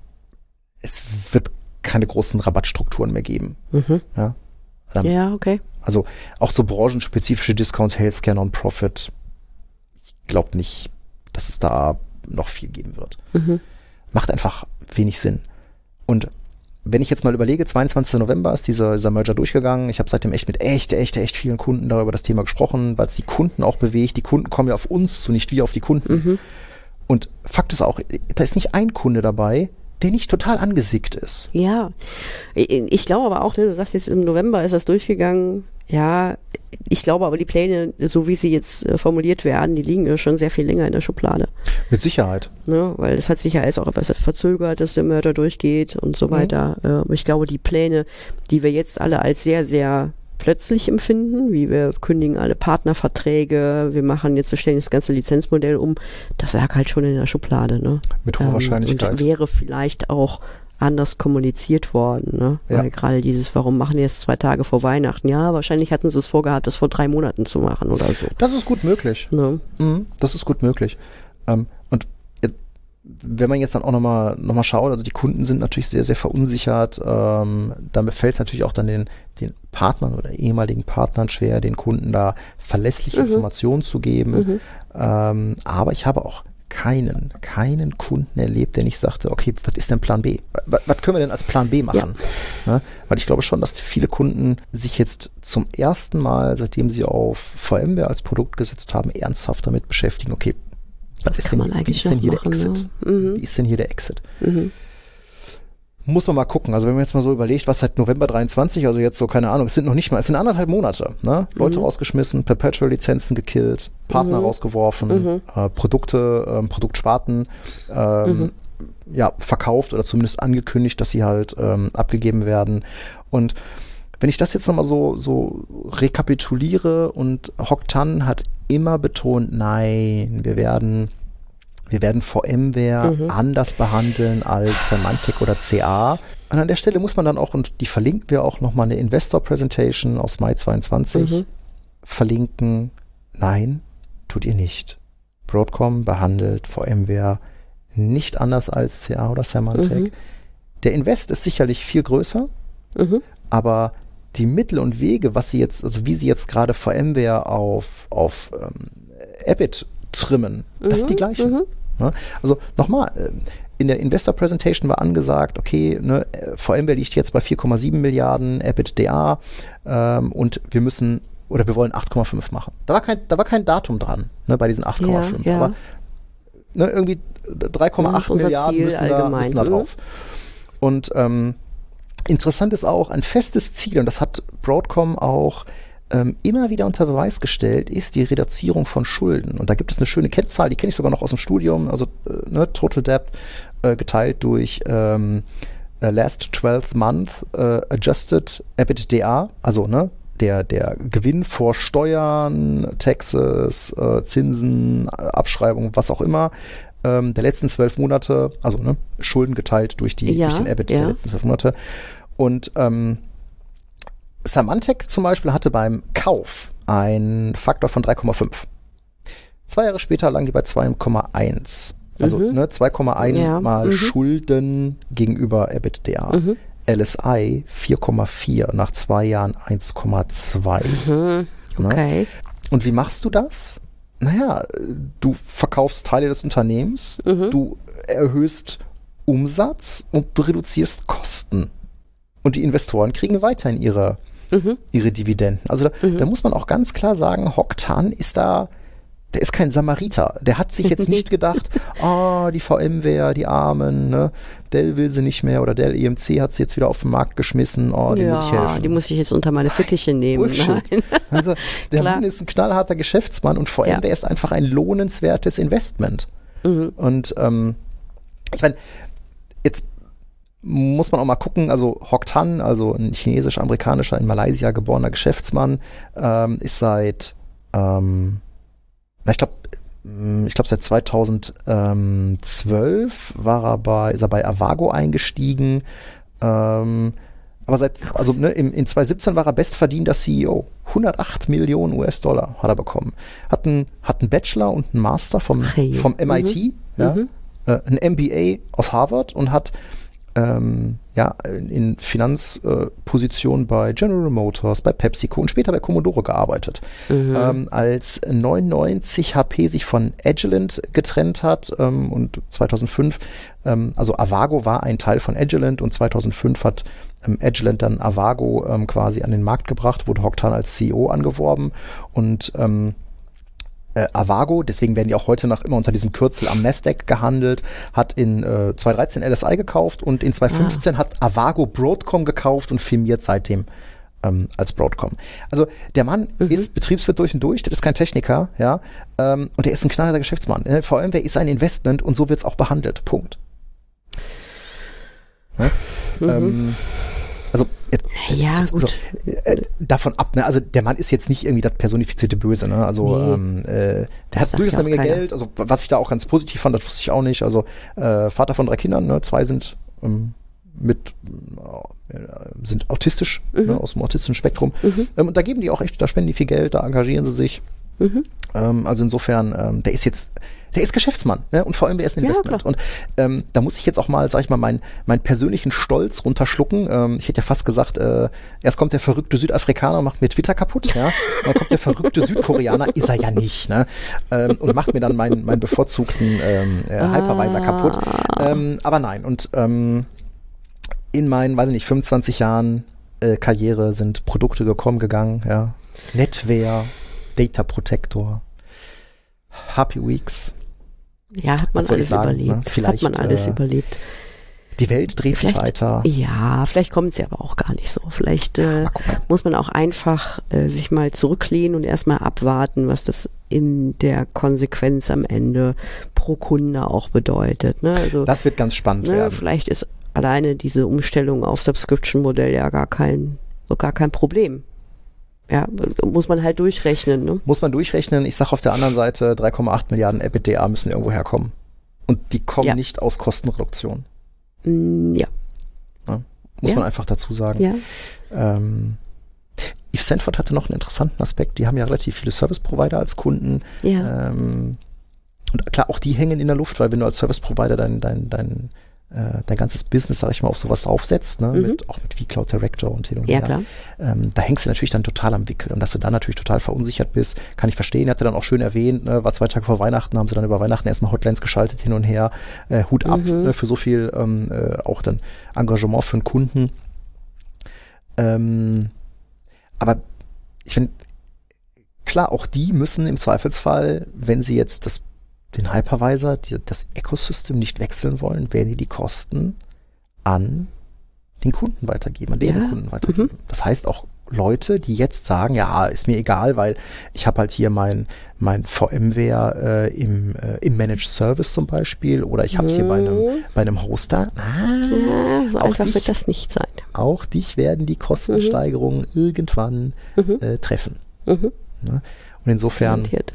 es wird keine großen Rabattstrukturen mehr geben. Mhm. Ja, ähm, Ja, okay. also auch so branchenspezifische Discounts, Healthcare, Non-Profit. Ich glaube nicht, dass es da noch viel geben wird. Mhm. Macht einfach wenig Sinn. Und wenn ich jetzt mal überlege, zweiundzwanzigster November ist dieser, dieser Merger durchgegangen. Ich habe seitdem echt mit echt, echt, echt vielen Kunden darüber das Thema gesprochen, weil es die Kunden auch bewegt. Die Kunden kommen ja auf uns zu, nicht wir auf die Kunden. Mhm. Und Fakt ist auch, da ist nicht ein Kunde dabei, der nicht total angesickt ist. Ja, ich, ich glaube aber auch, ne, du sagst jetzt im November ist das durchgegangen. Ja, ich glaube aber die Pläne, so wie sie jetzt äh, formuliert werden, die liegen ja schon sehr viel länger in der Schublade. Mit Sicherheit. Ne? Weil es hat sich ja jetzt auch etwas verzögert, dass der Merger durchgeht und so Mhm. weiter. Äh, ich glaube, die Pläne, die wir jetzt alle als sehr, sehr plötzlich empfinden, wie wir kündigen alle Partnerverträge, wir machen jetzt, wir stellen das ganze Lizenzmodell um, das lag halt schon in der Schublade. Ne? Mit hoher Wahrscheinlichkeit. Und wäre vielleicht auch anders kommuniziert worden. Ne? Ja. Weil gerade dieses, warum machen die jetzt zwei Tage vor Weihnachten? Ja, wahrscheinlich hatten sie es vorgehabt, das vor drei Monaten zu machen oder so. Das ist gut möglich. Ne? Mhm, das ist gut möglich. Ähm, und jetzt, wenn man jetzt dann auch nochmal noch mal schaut, also die Kunden sind natürlich sehr, sehr verunsichert. Ähm, damit fällt es natürlich auch dann den, den Partnern oder ehemaligen Partnern schwer, den Kunden da verlässliche Mhm. Informationen zu geben. Mhm. Ähm, aber ich habe auch keinen, keinen Kunden erlebt, der nicht sagte, okay, was ist denn Plan B? Was, was können wir denn als Plan B machen? Ja, weil ich glaube schon, dass viele Kunden sich jetzt zum ersten Mal, seitdem sie auf VMware als Produkt gesetzt haben, ernsthaft damit beschäftigen, okay, was Was ist kann denn, man wie eigentlich ist denn noch hier machen, der Exit? ne? Mhm. Wie ist denn hier der Exit? Mhm. muss man mal gucken. Also wenn man jetzt mal so überlegt, was seit November dreiundzwanzig, also jetzt so, keine Ahnung, es sind noch nicht mal, es sind anderthalb Monate, ne? Leute mhm. rausgeschmissen, Perpetual-Lizenzen gekillt, Partner mhm. rausgeworfen, mhm. Äh, Produkte, ähm, Produktsparten ähm, mhm. ja, verkauft oder zumindest angekündigt, dass sie halt ähm, abgegeben werden. Und wenn ich das jetzt nochmal so, so rekapituliere, und Hock Tan hat immer betont, nein, wir werden Wir werden VMware mhm. anders behandeln als Symantec oder C A. Und an der Stelle muss man dann auch, und die verlinken wir auch nochmal, eine Investor Presentation aus Mai zweiundzwanzig mhm. verlinken. Nein, tut ihr nicht. Broadcom behandelt VMware nicht anders als C A oder Symantec. Mhm. Der Invest ist sicherlich viel größer, mhm. aber die Mittel und Wege, was sie jetzt, also wie sie jetzt gerade VMware auf, auf ähm, Ebit trimmen, mhm. das sind die gleichen. Mhm. Ne? Also nochmal, in der Investor Presentation war angesagt, okay, ne, VMware liegt jetzt bei vier Komma sieben Milliarden EBITDA ähm, und wir müssen, oder wir wollen acht Komma fünf machen. Da war kein, da war kein Datum dran, ne, bei diesen acht Komma fünf. Ja, ja. Aber ne, irgendwie drei Komma acht Milliarden müssen da, müssen da drauf. Und ähm, interessant ist auch, ein festes Ziel, und das hat Broadcom auch ähm, immer wieder unter Beweis gestellt, ist die Reduzierung von Schulden. Und da gibt es eine schöne Kennzahl, die kenne ich sogar noch aus dem Studium, also äh, ne, Total Debt äh, geteilt durch ähm, uh, Last twelve Month uh, Adjusted EBITDA, also ne, der, der Gewinn vor Steuern, Taxes, äh, Zinsen, Abschreibungen, was auch immer, ähm, der letzten zwölf Monate, also ne, Schulden geteilt durch, die, ja, durch den EBIT ja. der letzten zwölf Monate. Und ähm, Symantec zum Beispiel hatte beim Kauf einen Faktor von drei Komma fünf. Zwei Jahre später lagen die bei zwei Komma eins. Also mhm. ne, zwei Komma eins ja. mal mhm. Schulden gegenüber EBITDA. Mhm. L S I vier Komma vier, nach zwei Jahren eins Komma zwei. Mhm. Okay. Ne? Und wie machst du das? Naja, du verkaufst Teile des Unternehmens, mhm. du erhöhst Umsatz und du reduzierst Kosten. Und die Investoren kriegen weiterhin ihre, mhm. ihre Dividenden. Also da, mhm. da muss man auch ganz klar sagen, Hock Tan ist da, der ist kein Samariter. Der hat sich jetzt nicht gedacht, ah, oh, die VMware, die Armen, ne? Dell will sie nicht mehr, oder Dell E M C hat sie jetzt wieder auf den Markt geschmissen, oh, die ja, muss ich helfen. Die muss ich jetzt unter meine Fittiche nehmen. Bullshit. Also der Mann ist ein knallharter Geschäftsmann, und VMware ja. ist einfach ein lohnenswertes Investment. Mhm. Und ähm, ich meine, jetzt muss man auch mal gucken, also Hock Tan, also ein chinesisch-amerikanischer, in Malaysia geborener Geschäftsmann, ähm, ist seit, ähm, na, ich glaube, ich glaube seit zweitausendzwölf war er bei, ist er bei Avago eingestiegen, ähm, aber seit, also ne, im, in zweitausendsiebzehn war er bestverdienter C E O. hundertacht Millionen U S Dollar hat er bekommen. Hat einen, hat einen Bachelor und einen Master vom, hey. vom M I T, mhm. ja, mhm. Äh, ein M B A aus Harvard, und hat Ähm, ja, in Finanzpositionen äh, bei General Motors, bei PepsiCo und später bei Commodore gearbeitet. Mhm. Ähm, als neunundneunzig H P sich von Agilent getrennt hat ähm, und zweitausendfünf, ähm, also Avago war ein Teil von Agilent, und zweitausendfünf hat ähm, Agilent dann Avago ähm, quasi an den Markt gebracht, wurde Hock Tan als C E O angeworben, und ähm, Äh, Avago, deswegen werden die auch heute noch immer unter diesem Kürzel am Nasdaq gehandelt, hat in äh, zweitausenddreizehn L S I gekauft, und in zweitausendfünfzehn ah. hat Avago Broadcom gekauft und firmiert seitdem ähm, als Broadcom. Also der Mann mhm. ist Betriebswirt durch und durch, das ist kein Techniker, ja, ähm, und er ist ein knallharter Geschäftsmann. Ne? VMware ist ein Investment, und so wird es auch behandelt. Punkt. Ne? Mhm. Ähm, Also, äh, ja, gut. So, äh, davon ab, ne? Also der Mann ist jetzt nicht irgendwie das personifizierte Böse, ne? Also nee. ähm, äh, der hat durchaus eine Menge keiner. Geld, also was ich da auch ganz positiv fand, das wusste ich auch nicht. Also äh, Vater von drei Kindern, ne? Zwei sind ähm, mit äh, sind autistisch, mhm. ne? Aus dem autistischen Spektrum. Mhm. Ähm, und da geben die auch echt, da spenden die viel Geld, da engagieren sie sich. Mhm. Ähm, also insofern, ähm, der ist jetzt, der ist Geschäftsmann, ne? Und vor allem, der ist ein Investment. Ja, und ähm, da muss ich jetzt auch mal, sag ich mal, meinen meinen persönlichen Stolz runterschlucken. Ähm, ich hätte ja fast gesagt, äh, erst kommt der verrückte Südafrikaner und macht mir Twitter kaputt, ja. Und dann kommt der verrückte Südkoreaner, ist er ja nicht, ne? Ähm, und macht mir dann meinen meinen bevorzugten ähm, äh, Hypervisor ah. kaputt. Ähm, aber nein, und ähm, in meinen, weiß ich nicht, fünfundzwanzig Jahren äh, Karriere sind Produkte gekommen, gegangen, ja. NetWare, Data Protector, Happy Weeks. Ja, hat man alles sagen, überlebt. Ne? Vielleicht, hat man alles äh, überlebt. Die Welt dreht sich weiter. Ja, vielleicht kommt es ja aber auch gar nicht so. Vielleicht äh, ja, muss man auch einfach äh, sich mal zurücklehnen und erstmal abwarten, was das in der Konsequenz am Ende pro Kunde auch bedeutet. Ne? Also, das wird ganz spannend ne, werden. Vielleicht ist alleine diese Umstellung auf Subscription-Modell ja gar kein, gar kein Problem. Ja, muss man halt durchrechnen. Ne? Muss man durchrechnen. Ich sage auf der anderen Seite, drei Komma acht Milliarden EBITDA müssen irgendwo herkommen. Und die kommen ja. nicht aus Kostenreduktion. Ja. ja muss ja. man einfach dazu sagen. Ja. Ähm, Yves Sanford hatte noch einen interessanten Aspekt. Die haben ja relativ viele Service-Provider als Kunden. Ja. Ähm, und klar, auch die hängen in der Luft, weil wenn du als Service-Provider dein, dein, dein Äh, dein ganzes Business, sag ich mal, auf sowas draufsetzt, ne? Mhm. mit, auch mit vCloud Director und hin und ja, her. Klar. Ähm, da hängst du natürlich dann total am Wickel. Und dass du dann natürlich total verunsichert bist, kann ich verstehen. Er hatte dann auch schön erwähnt, ne? War zwei Tage vor Weihnachten, haben sie dann über Weihnachten erstmal Hotlines geschaltet, hin und her. Äh, Hut ab Mhm. ne? für so viel ähm, äh, auch dann Engagement für einen Kunden. Ähm, aber ich finde, klar, auch die müssen im Zweifelsfall, wenn sie jetzt das den Hypervisor, die, das Ecosystem nicht wechseln wollen, werden die die Kosten an den Kunden weitergeben, an deren ja. Kunden weitergeben. Mhm. Das heißt auch Leute, die jetzt sagen, ja, ist mir egal, weil ich habe halt hier mein, mein VMware äh, im, äh, im Managed Service zum Beispiel oder ich habe es mhm. hier bei einem, bei einem Hoster. Ah, ja, so auch einfach dich, wird das nicht sein. Auch dich werden die Kostensteigerungen mhm. irgendwann mhm. äh, treffen. Mhm. Ne? Und insofern Garantiert.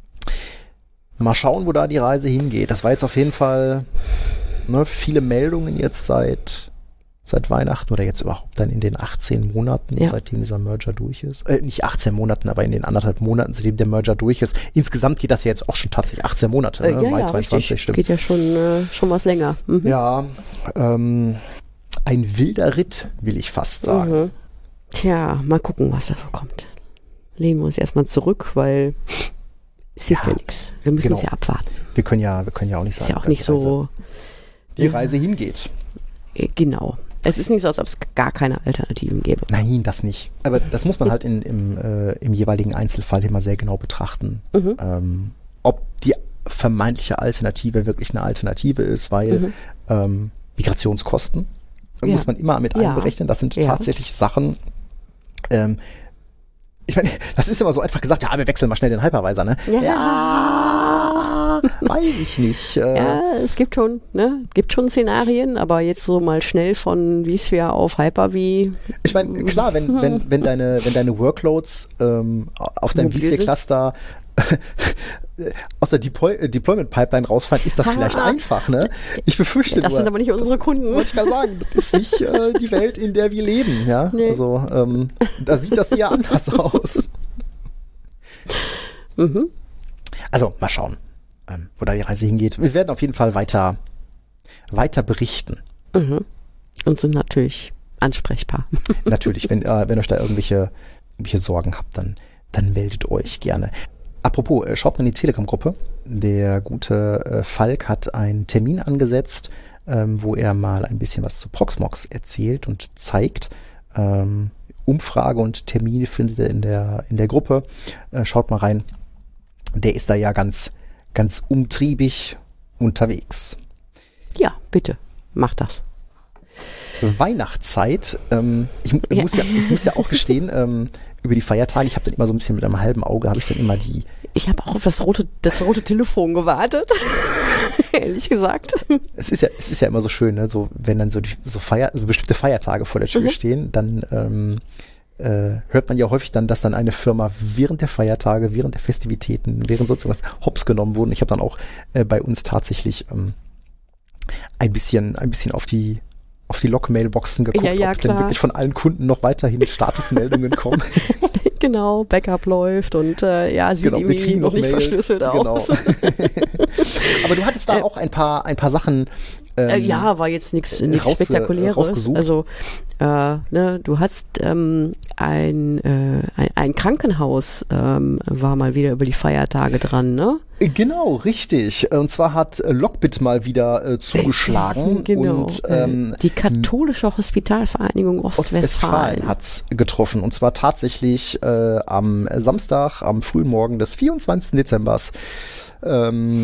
Mal schauen, wo da die Reise hingeht. Das war jetzt auf jeden Fall ne, viele Meldungen jetzt seit, seit Weihnachten oder jetzt überhaupt dann in den achtzehn Monaten, ja. seitdem dieser Merger durch ist. Äh, nicht achtzehn Monaten, aber in den anderthalb Monaten, seitdem der Merger durch ist. Insgesamt geht das ja jetzt auch schon tatsächlich achtzehn Monate. Äh, ne? ja, Mai ja, zweiundzwanzig, richtig. stimmt. Geht ja schon, äh, schon was länger. Mhm. Ja, ähm, ein wilder Ritt, will ich fast sagen. Mhm. Tja, mal gucken, was da so kommt. Lehnen wir uns erstmal zurück, weil es hilft ja, ja nichts. Wir müssen genau. es ja abwarten. Wir können ja, wir können ja auch nicht sagen, ist ja auch nicht die Reise, so die Reise hingeht. Genau. Es ist nicht so, als ob es gar keine Alternativen gäbe. Nein, das nicht. Aber das muss man halt in, im, äh, im jeweiligen Einzelfall immer sehr genau betrachten. Mhm. Ähm, ob die vermeintliche Alternative wirklich eine Alternative ist, weil Mhm. ähm, Migrationskosten Ja. muss man immer mit Ja. einberechnen. Das sind Ja. tatsächlich Sachen, ähm, ich meine, das ist immer so einfach gesagt, ja, wir wechseln mal schnell den Hypervisor, ne? Ja. Ja, weiß ich nicht. Äh, Ja, es gibt schon, ne, gibt schon Szenarien, aber jetzt so mal schnell von vSphere auf Hyper-V. Ich meine, klar, wenn, wenn, wenn deine, wenn deine Workloads ähm, auf deinem Mobil sind. vSphere-Cluster aus der Deploy äh, Deployment-Pipeline rausfallen, ist das Ha. vielleicht einfach, ne? Ich befürchte Das nur, sind aber nicht unsere das, Kunden. Wollte ich gerade sagen, das ist nicht äh, die Welt, in der wir leben, ja? Nee. Also, ähm, da sieht das eher anders aus. Mhm. Also, mal schauen, ähm, wo da die Reise hingeht. Wir werden auf jeden Fall weiter, weiter berichten. Mhm. Und sind natürlich ansprechbar. Natürlich, wenn, äh, wenn euch da irgendwelche, irgendwelche Sorgen habt, dann, dann meldet euch gerne. Apropos, äh, schaut mal in die Telegram-Gruppe. Der gute äh, Falk hat einen Termin angesetzt, ähm, wo er mal ein bisschen was zu Proxmox erzählt und zeigt. Ähm, Umfrage und Termine findet ihr in der, in der Gruppe. Äh, schaut mal rein. Der ist da ja ganz, ganz umtriebig unterwegs. Ja, bitte, mach das. Weihnachtszeit. Ähm, ich, mu- Ja. muss ja, ich muss ja auch gestehen, ähm, über die Feiertage, ich habe dann immer so ein bisschen mit einem halben Auge, habe ich dann immer die... Ich habe auch auf das rote, das rote Telefon gewartet. Ehrlich gesagt. Es ist ja, es ist ja immer so schön, ne? So, wenn dann so, die, so, Feier, so bestimmte Feiertage vor der Tür Mhm. stehen, dann ähm, äh, hört man ja häufig dann, dass dann eine Firma während der Feiertage, während der Festivitäten, während sonst irgendwas hops genommen wurde. Ich habe dann auch äh, bei uns tatsächlich ähm, ein bisschen, ein bisschen auf die auf die Log-Mailboxen geguckt, Ja, ja, ob denn klar. wirklich von allen Kunden noch weiterhin Statusmeldungen kommen. Genau, Backup läuft und äh, ja, sieht Genau, wir irgendwie kriegen noch noch nicht Mails, verschlüsselt genau. aus. Aber du hattest da Äh, auch ein paar, ein paar Sachen. Ähm, Äh, ja, war jetzt nichts nichts raus- Spektakuläres. rausgesucht. Also äh, ne, du hast ähm, ein, äh, ein ein Krankenhaus ähm, war mal wieder über die Feiertage dran, ne? Genau, richtig. Und zwar hat äh, Lockbit mal wieder äh, zugeschlagen. Genau. Und ähm, äh, die katholische Hospitalvereinigung Ostwestfalen. Ostwestfalen hat's getroffen. Und zwar tatsächlich äh, am Samstag, am frühen Morgen des vierundzwanzigsten Dezember. Ähm,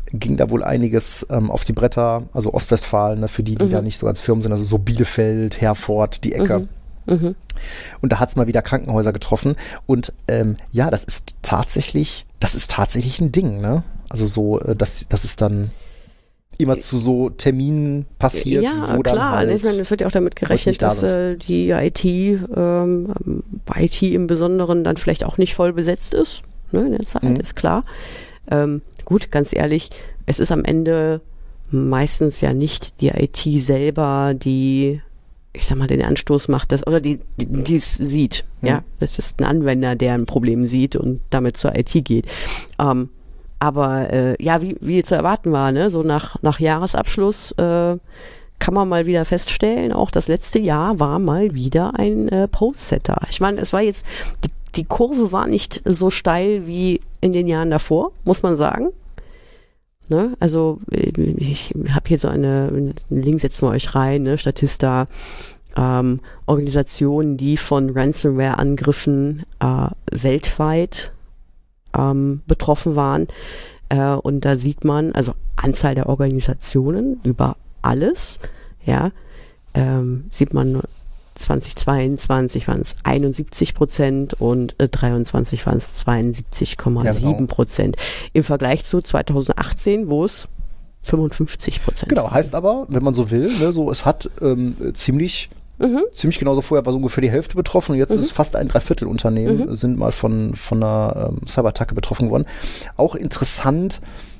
ging da wohl einiges ähm, auf die Bretter, also Ostwestfalen, ne, für die, die mhm. da nicht so ganz firm sind, also so Bielefeld, Herford, die Ecke. Mhm. Mhm. Und da hat es mal wieder Krankenhäuser getroffen. Und ähm, ja, das ist tatsächlich, das ist tatsächlich ein Ding, ne? Also so, äh, dass, dass es dann immer zu so Terminen passiert, ja, wo dann klar, halt ich meine, es wird ja auch damit gerechnet, da dass äh, die I T, ähm, I T im Besonderen dann vielleicht auch nicht voll besetzt ist, ne, in der Zeit, mhm. ist klar. Ähm, gut, ganz ehrlich, es ist am Ende meistens ja nicht die I T selber, die, ich sag mal, den Anstoß macht, das, oder die, die es sieht, mhm. ja. Es ist ein Anwender, der ein Problem sieht und damit zur I T geht. Ähm, Aber äh, ja, wie, wie zu erwarten war, ne, so nach, nach Jahresabschluss äh, kann man mal wieder feststellen, auch das letzte Jahr war mal wieder ein äh, Post-Setter. Ich meine, es war jetzt, die, die Kurve war nicht so steil wie in den Jahren davor, muss man sagen. Ne? Also ich habe hier so eine, einen Link setzen wir euch rein, ne? Statista, ähm, Organisationen, die von Ransomware-Angriffen äh, weltweit Ähm, betroffen waren. Äh, und da sieht man, also Anzahl der Organisationen über alles, ja, ähm, sieht man zweitausendzweiundzwanzig waren es einundsiebzig Prozent und äh, dreiundzwanzig waren es zweiundsiebzig Komma sieben Prozent. Ja, genau. Im Vergleich zu zweitausendachtzehn, wo es fünfundfünfzig Prozent Genau, heißt aber, wenn man so will, ne, so es hat ähm, ziemlich Mhm. ziemlich genauso, vorher war so ungefähr die Hälfte betroffen und jetzt mhm. ist fast ein Dreiviertelunternehmen mhm. sind mal von, von einer ähm, Cyberattacke betroffen geworden. Auch interessant,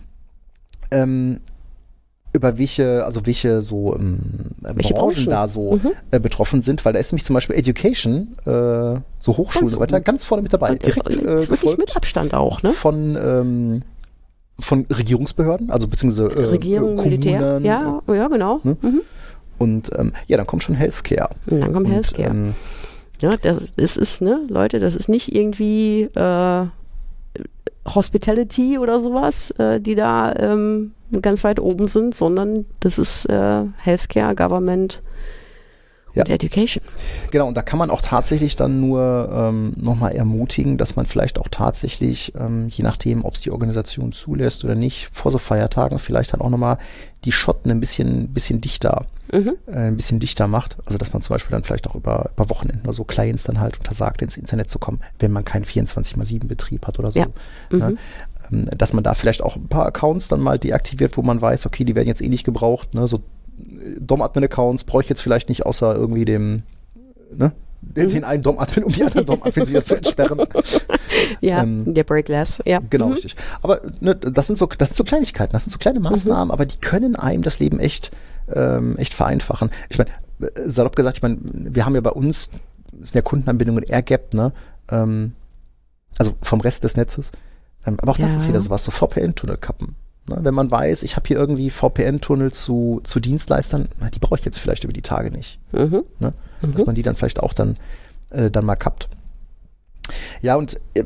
ähm, über welche, also welche so ähm, welche Branchen, Branchen da so mhm. äh, betroffen sind, weil da ist nämlich zum Beispiel Education, äh, so Hochschulen und so weiter, ganz vorne mit dabei. Und, direkt äh, ist wirklich mit Abstand auch, ne? Von ähm, von Regierungsbehörden, also beziehungsweise äh, Regierung, Kommunen, Militär, ja, ja, genau. Ne? Mhm. Und ähm, ja, dann kommt schon Healthcare. Und dann kommt und, Healthcare. Ähm, ja, das, das ist, ne, Leute, das ist nicht irgendwie äh, Hospitality oder sowas, äh, die da ähm, ganz weit oben sind, sondern das ist äh, Healthcare, Government ja. und Education. Genau, und da kann man auch tatsächlich dann nur ähm, nochmal ermutigen, dass man vielleicht auch tatsächlich, ähm, je nachdem, ob es die Organisation zulässt oder nicht, vor so Feiertagen vielleicht dann auch nochmal die Schotten ein bisschen, bisschen dichter Mhm. äh, ein bisschen dichter macht. Also dass man zum Beispiel dann vielleicht auch über, über Wochenenden oder so Clients dann halt untersagt, ins Internet zu kommen, wenn man keinen vierundzwanzig mal sieben Betrieb hat oder so. Ja. Mhm. Ne? Ähm, dass man da vielleicht auch ein paar Accounts dann mal deaktiviert, wo man weiß, okay, die werden jetzt eh nicht gebraucht. Ne? So D O M-Admin-Accounts brauche ich jetzt vielleicht nicht, außer irgendwie dem, ne? Den, mhm. den einen D O M-Admin, um die anderen D O M-Admins wieder zu entsperren. Ja, ähm, der Breakless, ja. Genau, mhm. richtig. Aber ne, das sind so, das sind so Kleinigkeiten, das sind so kleine Maßnahmen, mhm. aber die können einem das Leben echt Ähm, echt vereinfachen. Ich meine, salopp gesagt, ich meine, wir haben ja bei uns, das sind ja Kundenanbindungen AirGap, ne? Ähm, also vom Rest des Netzes. Ähm, aber auch ja. das ist wieder sowas, so V P N-Tunnelkappen. Ne? Wenn man weiß, ich habe hier irgendwie V P N-Tunnel zu, zu Dienstleistern, na, die brauche ich jetzt vielleicht über die Tage nicht. Mhm. Ne? Mhm. Dass man die dann vielleicht auch dann, äh, dann mal kappt. Ja, und äh,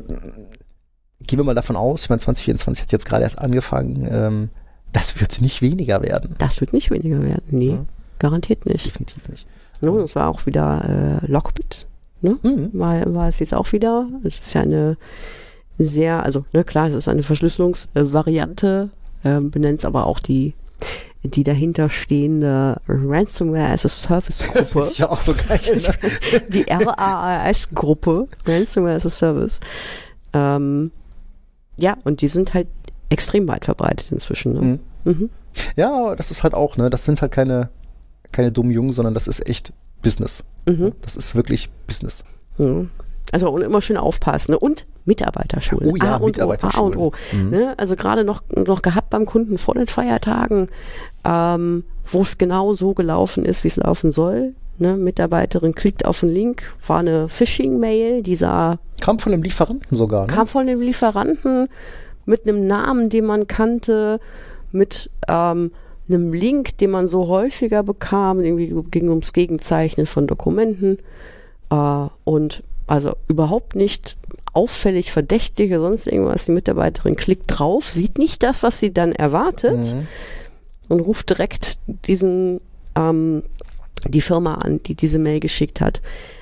gehen wir mal davon aus, ich meine, zwanzig vierundzwanzig hat jetzt gerade erst angefangen, ähm, das wird nicht weniger werden. Das wird nicht weniger werden, nee. Ja. Garantiert nicht. Definitiv nicht. No, das war auch wieder äh, Lockbit, ne? Mhm. War, war es jetzt auch wieder. Es ist ja eine sehr, also ne, klar, es ist eine Verschlüsselungsvariante, äh, benennt es aber auch die die dahinter stehende Ransomware as a Service Gruppe. Das finde ich ja auch so geil. Ne? Die R A A S-Gruppe, Ransomware as a Service. Ähm, ja, und die sind halt extrem weit verbreitet inzwischen. Ne? Mhm. Mhm. Ja, das ist halt auch, ne, das sind halt keine, keine dummen Jungen, sondern das ist echt Business. Mhm. Das ist wirklich Business. Mhm. Also und immer schön aufpassen. Ne? Und Mitarbeiterschulen. Oh ja, A und Mitarbeiterschulen. O, A und O. Mhm. Ne? Also gerade noch, noch gehabt beim Kunden vor den Feiertagen, ähm, wo es genau so gelaufen ist, wie es laufen soll. Ne? Mitarbeiterin klickt auf einen Link, war eine Phishing-Mail, dieser kam von einem Lieferanten sogar. Ne? Kam von einem Lieferanten mit einem Namen, den man kannte, mit ähm, einem Link, den man so häufiger bekam, irgendwie ging ums Gegenzeichnen von Dokumenten äh, und also überhaupt nicht auffällig verdächtig oder sonst irgendwas. Die Mitarbeiterin klickt drauf, sieht nicht das, was sie dann erwartet mhm. und ruft direkt diesen ähm, die Firma an, die diese Mail geschickt hat.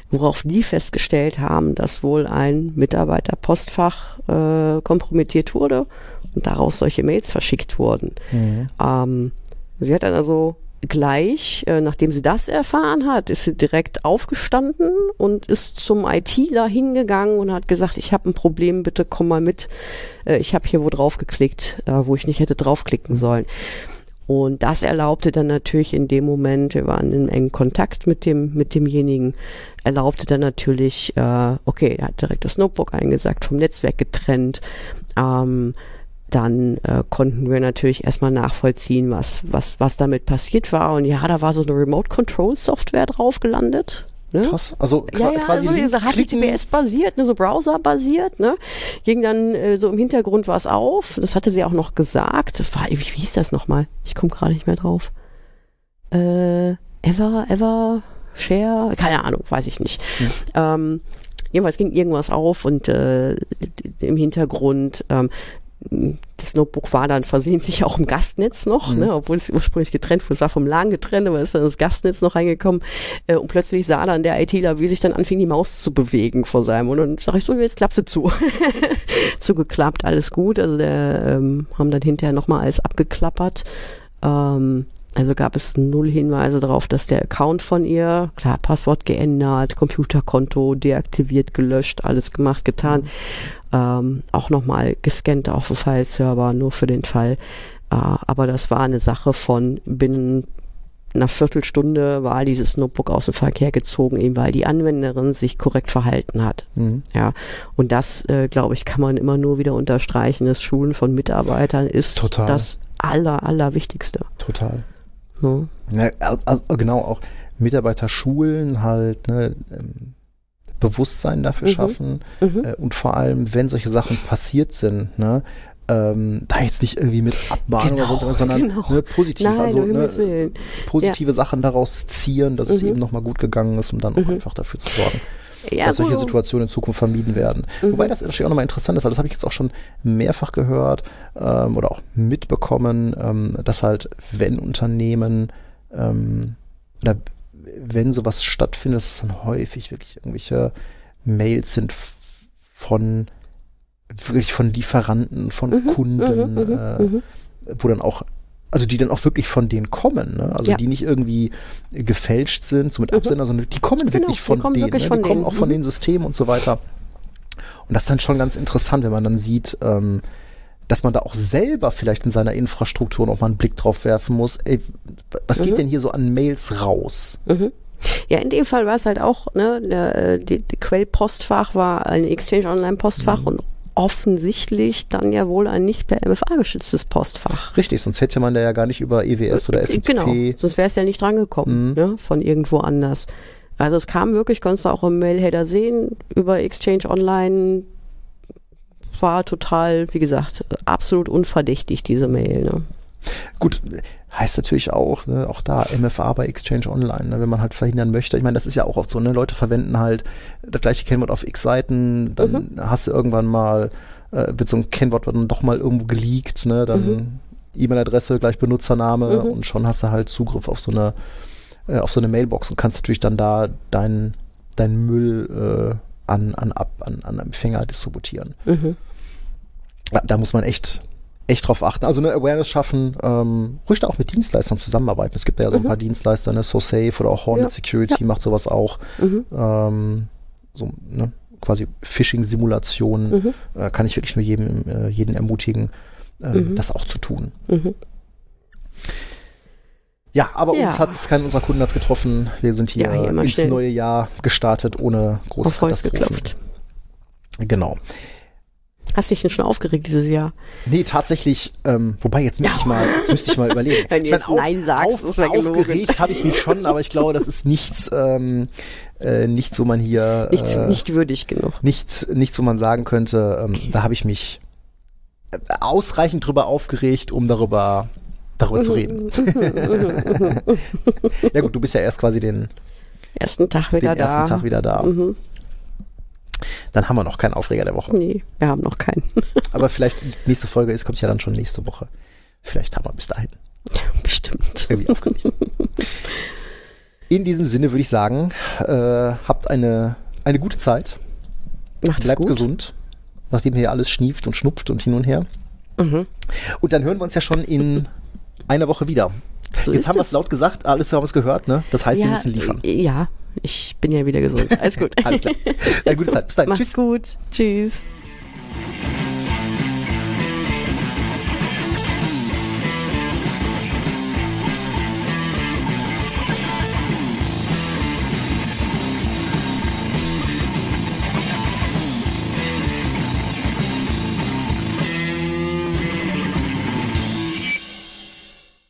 worauf die festgestellt haben, dass wohl ein Mitarbeiterpostfach äh, kompromittiert wurde und daraus solche Mails verschickt wurden. Mhm. Ähm, sie hat dann also gleich, äh, nachdem sie das erfahren hat, ist sie direkt aufgestanden und ist zum ITler hingegangen und hat gesagt, ich habe ein Problem, bitte komm mal mit. Äh, ich habe hier wo drauf geklickt, äh, wo ich nicht hätte draufklicken sollen. Und das erlaubte dann natürlich in dem Moment, wir waren in engen Kontakt mit dem mit demjenigen, erlaubte dann natürlich, äh, okay, er hat direkt das Notebook eingesagt, vom Netzwerk getrennt. Ähm, Dann äh, konnten wir natürlich erstmal nachvollziehen, was, was, was damit passiert war. Und ja, da war so eine Remote-Control-Software drauf gelandet. Ne? Krass, also ja, ja, quasi also so H T T P S-basiert, ne, so Browser-basiert. Ne? Ging dann äh, so im Hintergrund was auf. Das hatte sie auch noch gesagt. Das war, wie, wie hieß das nochmal? Ich komme gerade nicht mehr drauf. Äh, Ever, Ever, Share? Keine Ahnung, weiß ich nicht. Hm. Ähm, jedenfalls ging irgendwas auf und äh, im Hintergrund ähm, das Notebook war dann versehentlich auch im Gastnetz noch, mhm. ne, obwohl es ursprünglich getrennt wurde. Es war vom LAN getrennt, aber ist dann ins Gastnetz noch reingekommen. Äh, und plötzlich sah dann der ITler, wie sich dann anfing, die Maus zu bewegen vor seinem. Und dann sag ich so, jetzt klappst du zu. Zugeklappt, alles gut. Also der ähm, haben dann hinterher nochmal alles abgeklappert. Ähm, also gab es null Hinweise darauf, dass der Account von ihr, klar, Passwort geändert, Computerkonto deaktiviert, gelöscht, alles gemacht, getan. Mhm. Ähm, auch nochmal gescannt auf dem File-Server, nur für den Fall. Äh, aber das war eine Sache von binnen einer Viertelstunde war dieses Notebook aus dem Verkehr gezogen, eben weil die Anwenderin sich korrekt verhalten hat. Mhm. Ja, und das, äh, glaube ich, kann man immer nur wieder unterstreichen. Das Schulen von Mitarbeitern ist Total. das aller, allerwichtigste. Total. So. Ja, also genau, auch Mitarbeiter schulen halt, ne, ähm, Bewusstsein dafür mhm. schaffen mhm. Äh, und vor allem, wenn solche Sachen passiert sind, ne, ähm, da jetzt nicht irgendwie mit Abmahnung genau, oder so, sondern genau. ne, positiv, Nein, also ne, positive ja. Sachen daraus ziehen, dass mhm. es eben nochmal gut gegangen ist, um dann auch mhm. einfach dafür zu sorgen, ja, dass solche so. Situationen in Zukunft vermieden werden. Mhm. Wobei das natürlich auch nochmal interessant ist, weil das habe ich jetzt auch schon mehrfach gehört ähm, oder auch mitbekommen, ähm, dass halt, wenn Unternehmen ähm, oder wenn sowas stattfindet, dass es dann häufig wirklich irgendwelche Mails sind von wirklich von Lieferanten, von mhm, Kunden, mhm, äh, mhm. wo dann auch, also die dann auch wirklich von denen kommen, ne? Also ja. die nicht irgendwie gefälscht sind, so mit Absender, mhm. sondern die kommen genau, wirklich von die kommen denen, wirklich ne? von die denen. kommen auch von mhm. den Systemen und so weiter. Und das ist dann schon ganz interessant, wenn man dann sieht, ähm, dass man da auch selber vielleicht in seiner Infrastruktur noch mal einen Blick drauf werfen muss. Ey, was geht mhm. denn hier so an Mails raus? Mhm. Ja, in dem Fall war es halt auch, ne, der, die, die Quellpostfach war ein Exchange Online Postfach mhm. und offensichtlich dann ja wohl ein nicht per M F A geschütztes Postfach. Richtig, sonst hätte man da ja gar nicht über E W S oder S M T P. Genau, sonst wäre es ja nicht drangekommen, mhm. ne, von irgendwo anders. Also es kam wirklich, konntest du auch im Mailheader sehen, über Exchange Online, war total, wie gesagt, absolut unverdächtig, diese Mail. Ne? Gut, heißt natürlich auch, ne, auch da M F A bei Exchange Online, ne, wenn man halt verhindern möchte. Ich meine, das ist ja auch oft so, ne, Leute verwenden halt das gleiche Kennwort auf x Seiten, dann mhm. hast du irgendwann mal, äh, wird so ein Kennwort dann doch mal irgendwo geleakt, ne, dann mhm. E-Mail-Adresse gleich Benutzername mhm. und schon hast du halt Zugriff auf so eine, äh, auf so eine Mailbox und kannst natürlich dann da deinen dein Müll äh, an, an, ab, an, an Empfänger distributieren. Mhm. Ja, da muss man echt echt drauf achten. Also eine Awareness schaffen, ähm, ruhig da auch mit Dienstleistern zusammenarbeiten. Es gibt ja so ein mhm. paar Dienstleister, ne, SoSafe oder auch Hornet ja. Security ja. macht sowas auch. Mhm. Ähm, so, ne, quasi Phishing-Simulationen mhm. äh, kann ich wirklich nur jedem, äh, jeden ermutigen, äh, mhm. das auch zu tun. Mhm. Ja, aber ja. uns hat es, keinen unserer Kunden hat's getroffen. Wir sind hier, ja, hier ins schnell. neue Jahr gestartet, ohne große Auf Holz Katastrophen. Geklopft. Genau. Hast du dich denn schon aufgeregt dieses Jahr? Nee, tatsächlich, ähm, wobei jetzt müsste ich mal, jetzt müsste ich mal überlegen. Wenn du jetzt ich mein, Nein sagst, auf, auf, ist aufgeregt habe ich mich schon, aber ich glaube, das ist nichts, ähm, äh, nichts, wo man hier nichts, äh, nicht würdig genug. Nichts, nichts, wo man sagen könnte, ähm, okay. da habe ich mich ausreichend drüber aufgeregt, um darüber darüber zu reden. Ja gut, du bist ja erst quasi den ersten Tag wieder den da. ersten Tag wieder da. Mhm. Dann haben wir noch keinen Aufreger der Woche. Nee, wir haben noch keinen. Aber vielleicht nächste Folge ist, kommt ja dann schon nächste Woche. Vielleicht haben wir bis dahin. Ja, bestimmt. Irgendwie aufgeregt. In diesem Sinne würde ich sagen, äh, habt eine, eine gute Zeit. Macht es Bleibt gut. gesund, nachdem hier alles schnieft und schnupft und hin und her. Mhm. Und dann hören wir uns ja schon in einer Woche wieder. So Jetzt ist haben wir es. es laut gesagt, alles haben wir es gehört, ne? Das heißt, wir Ja, müssen liefern. äh, ja, ich bin ja wieder gesund. Alles gut. Alles klar. Eine gute Zeit. Bis dann. Macht's Tschüss. gut. Tschüss.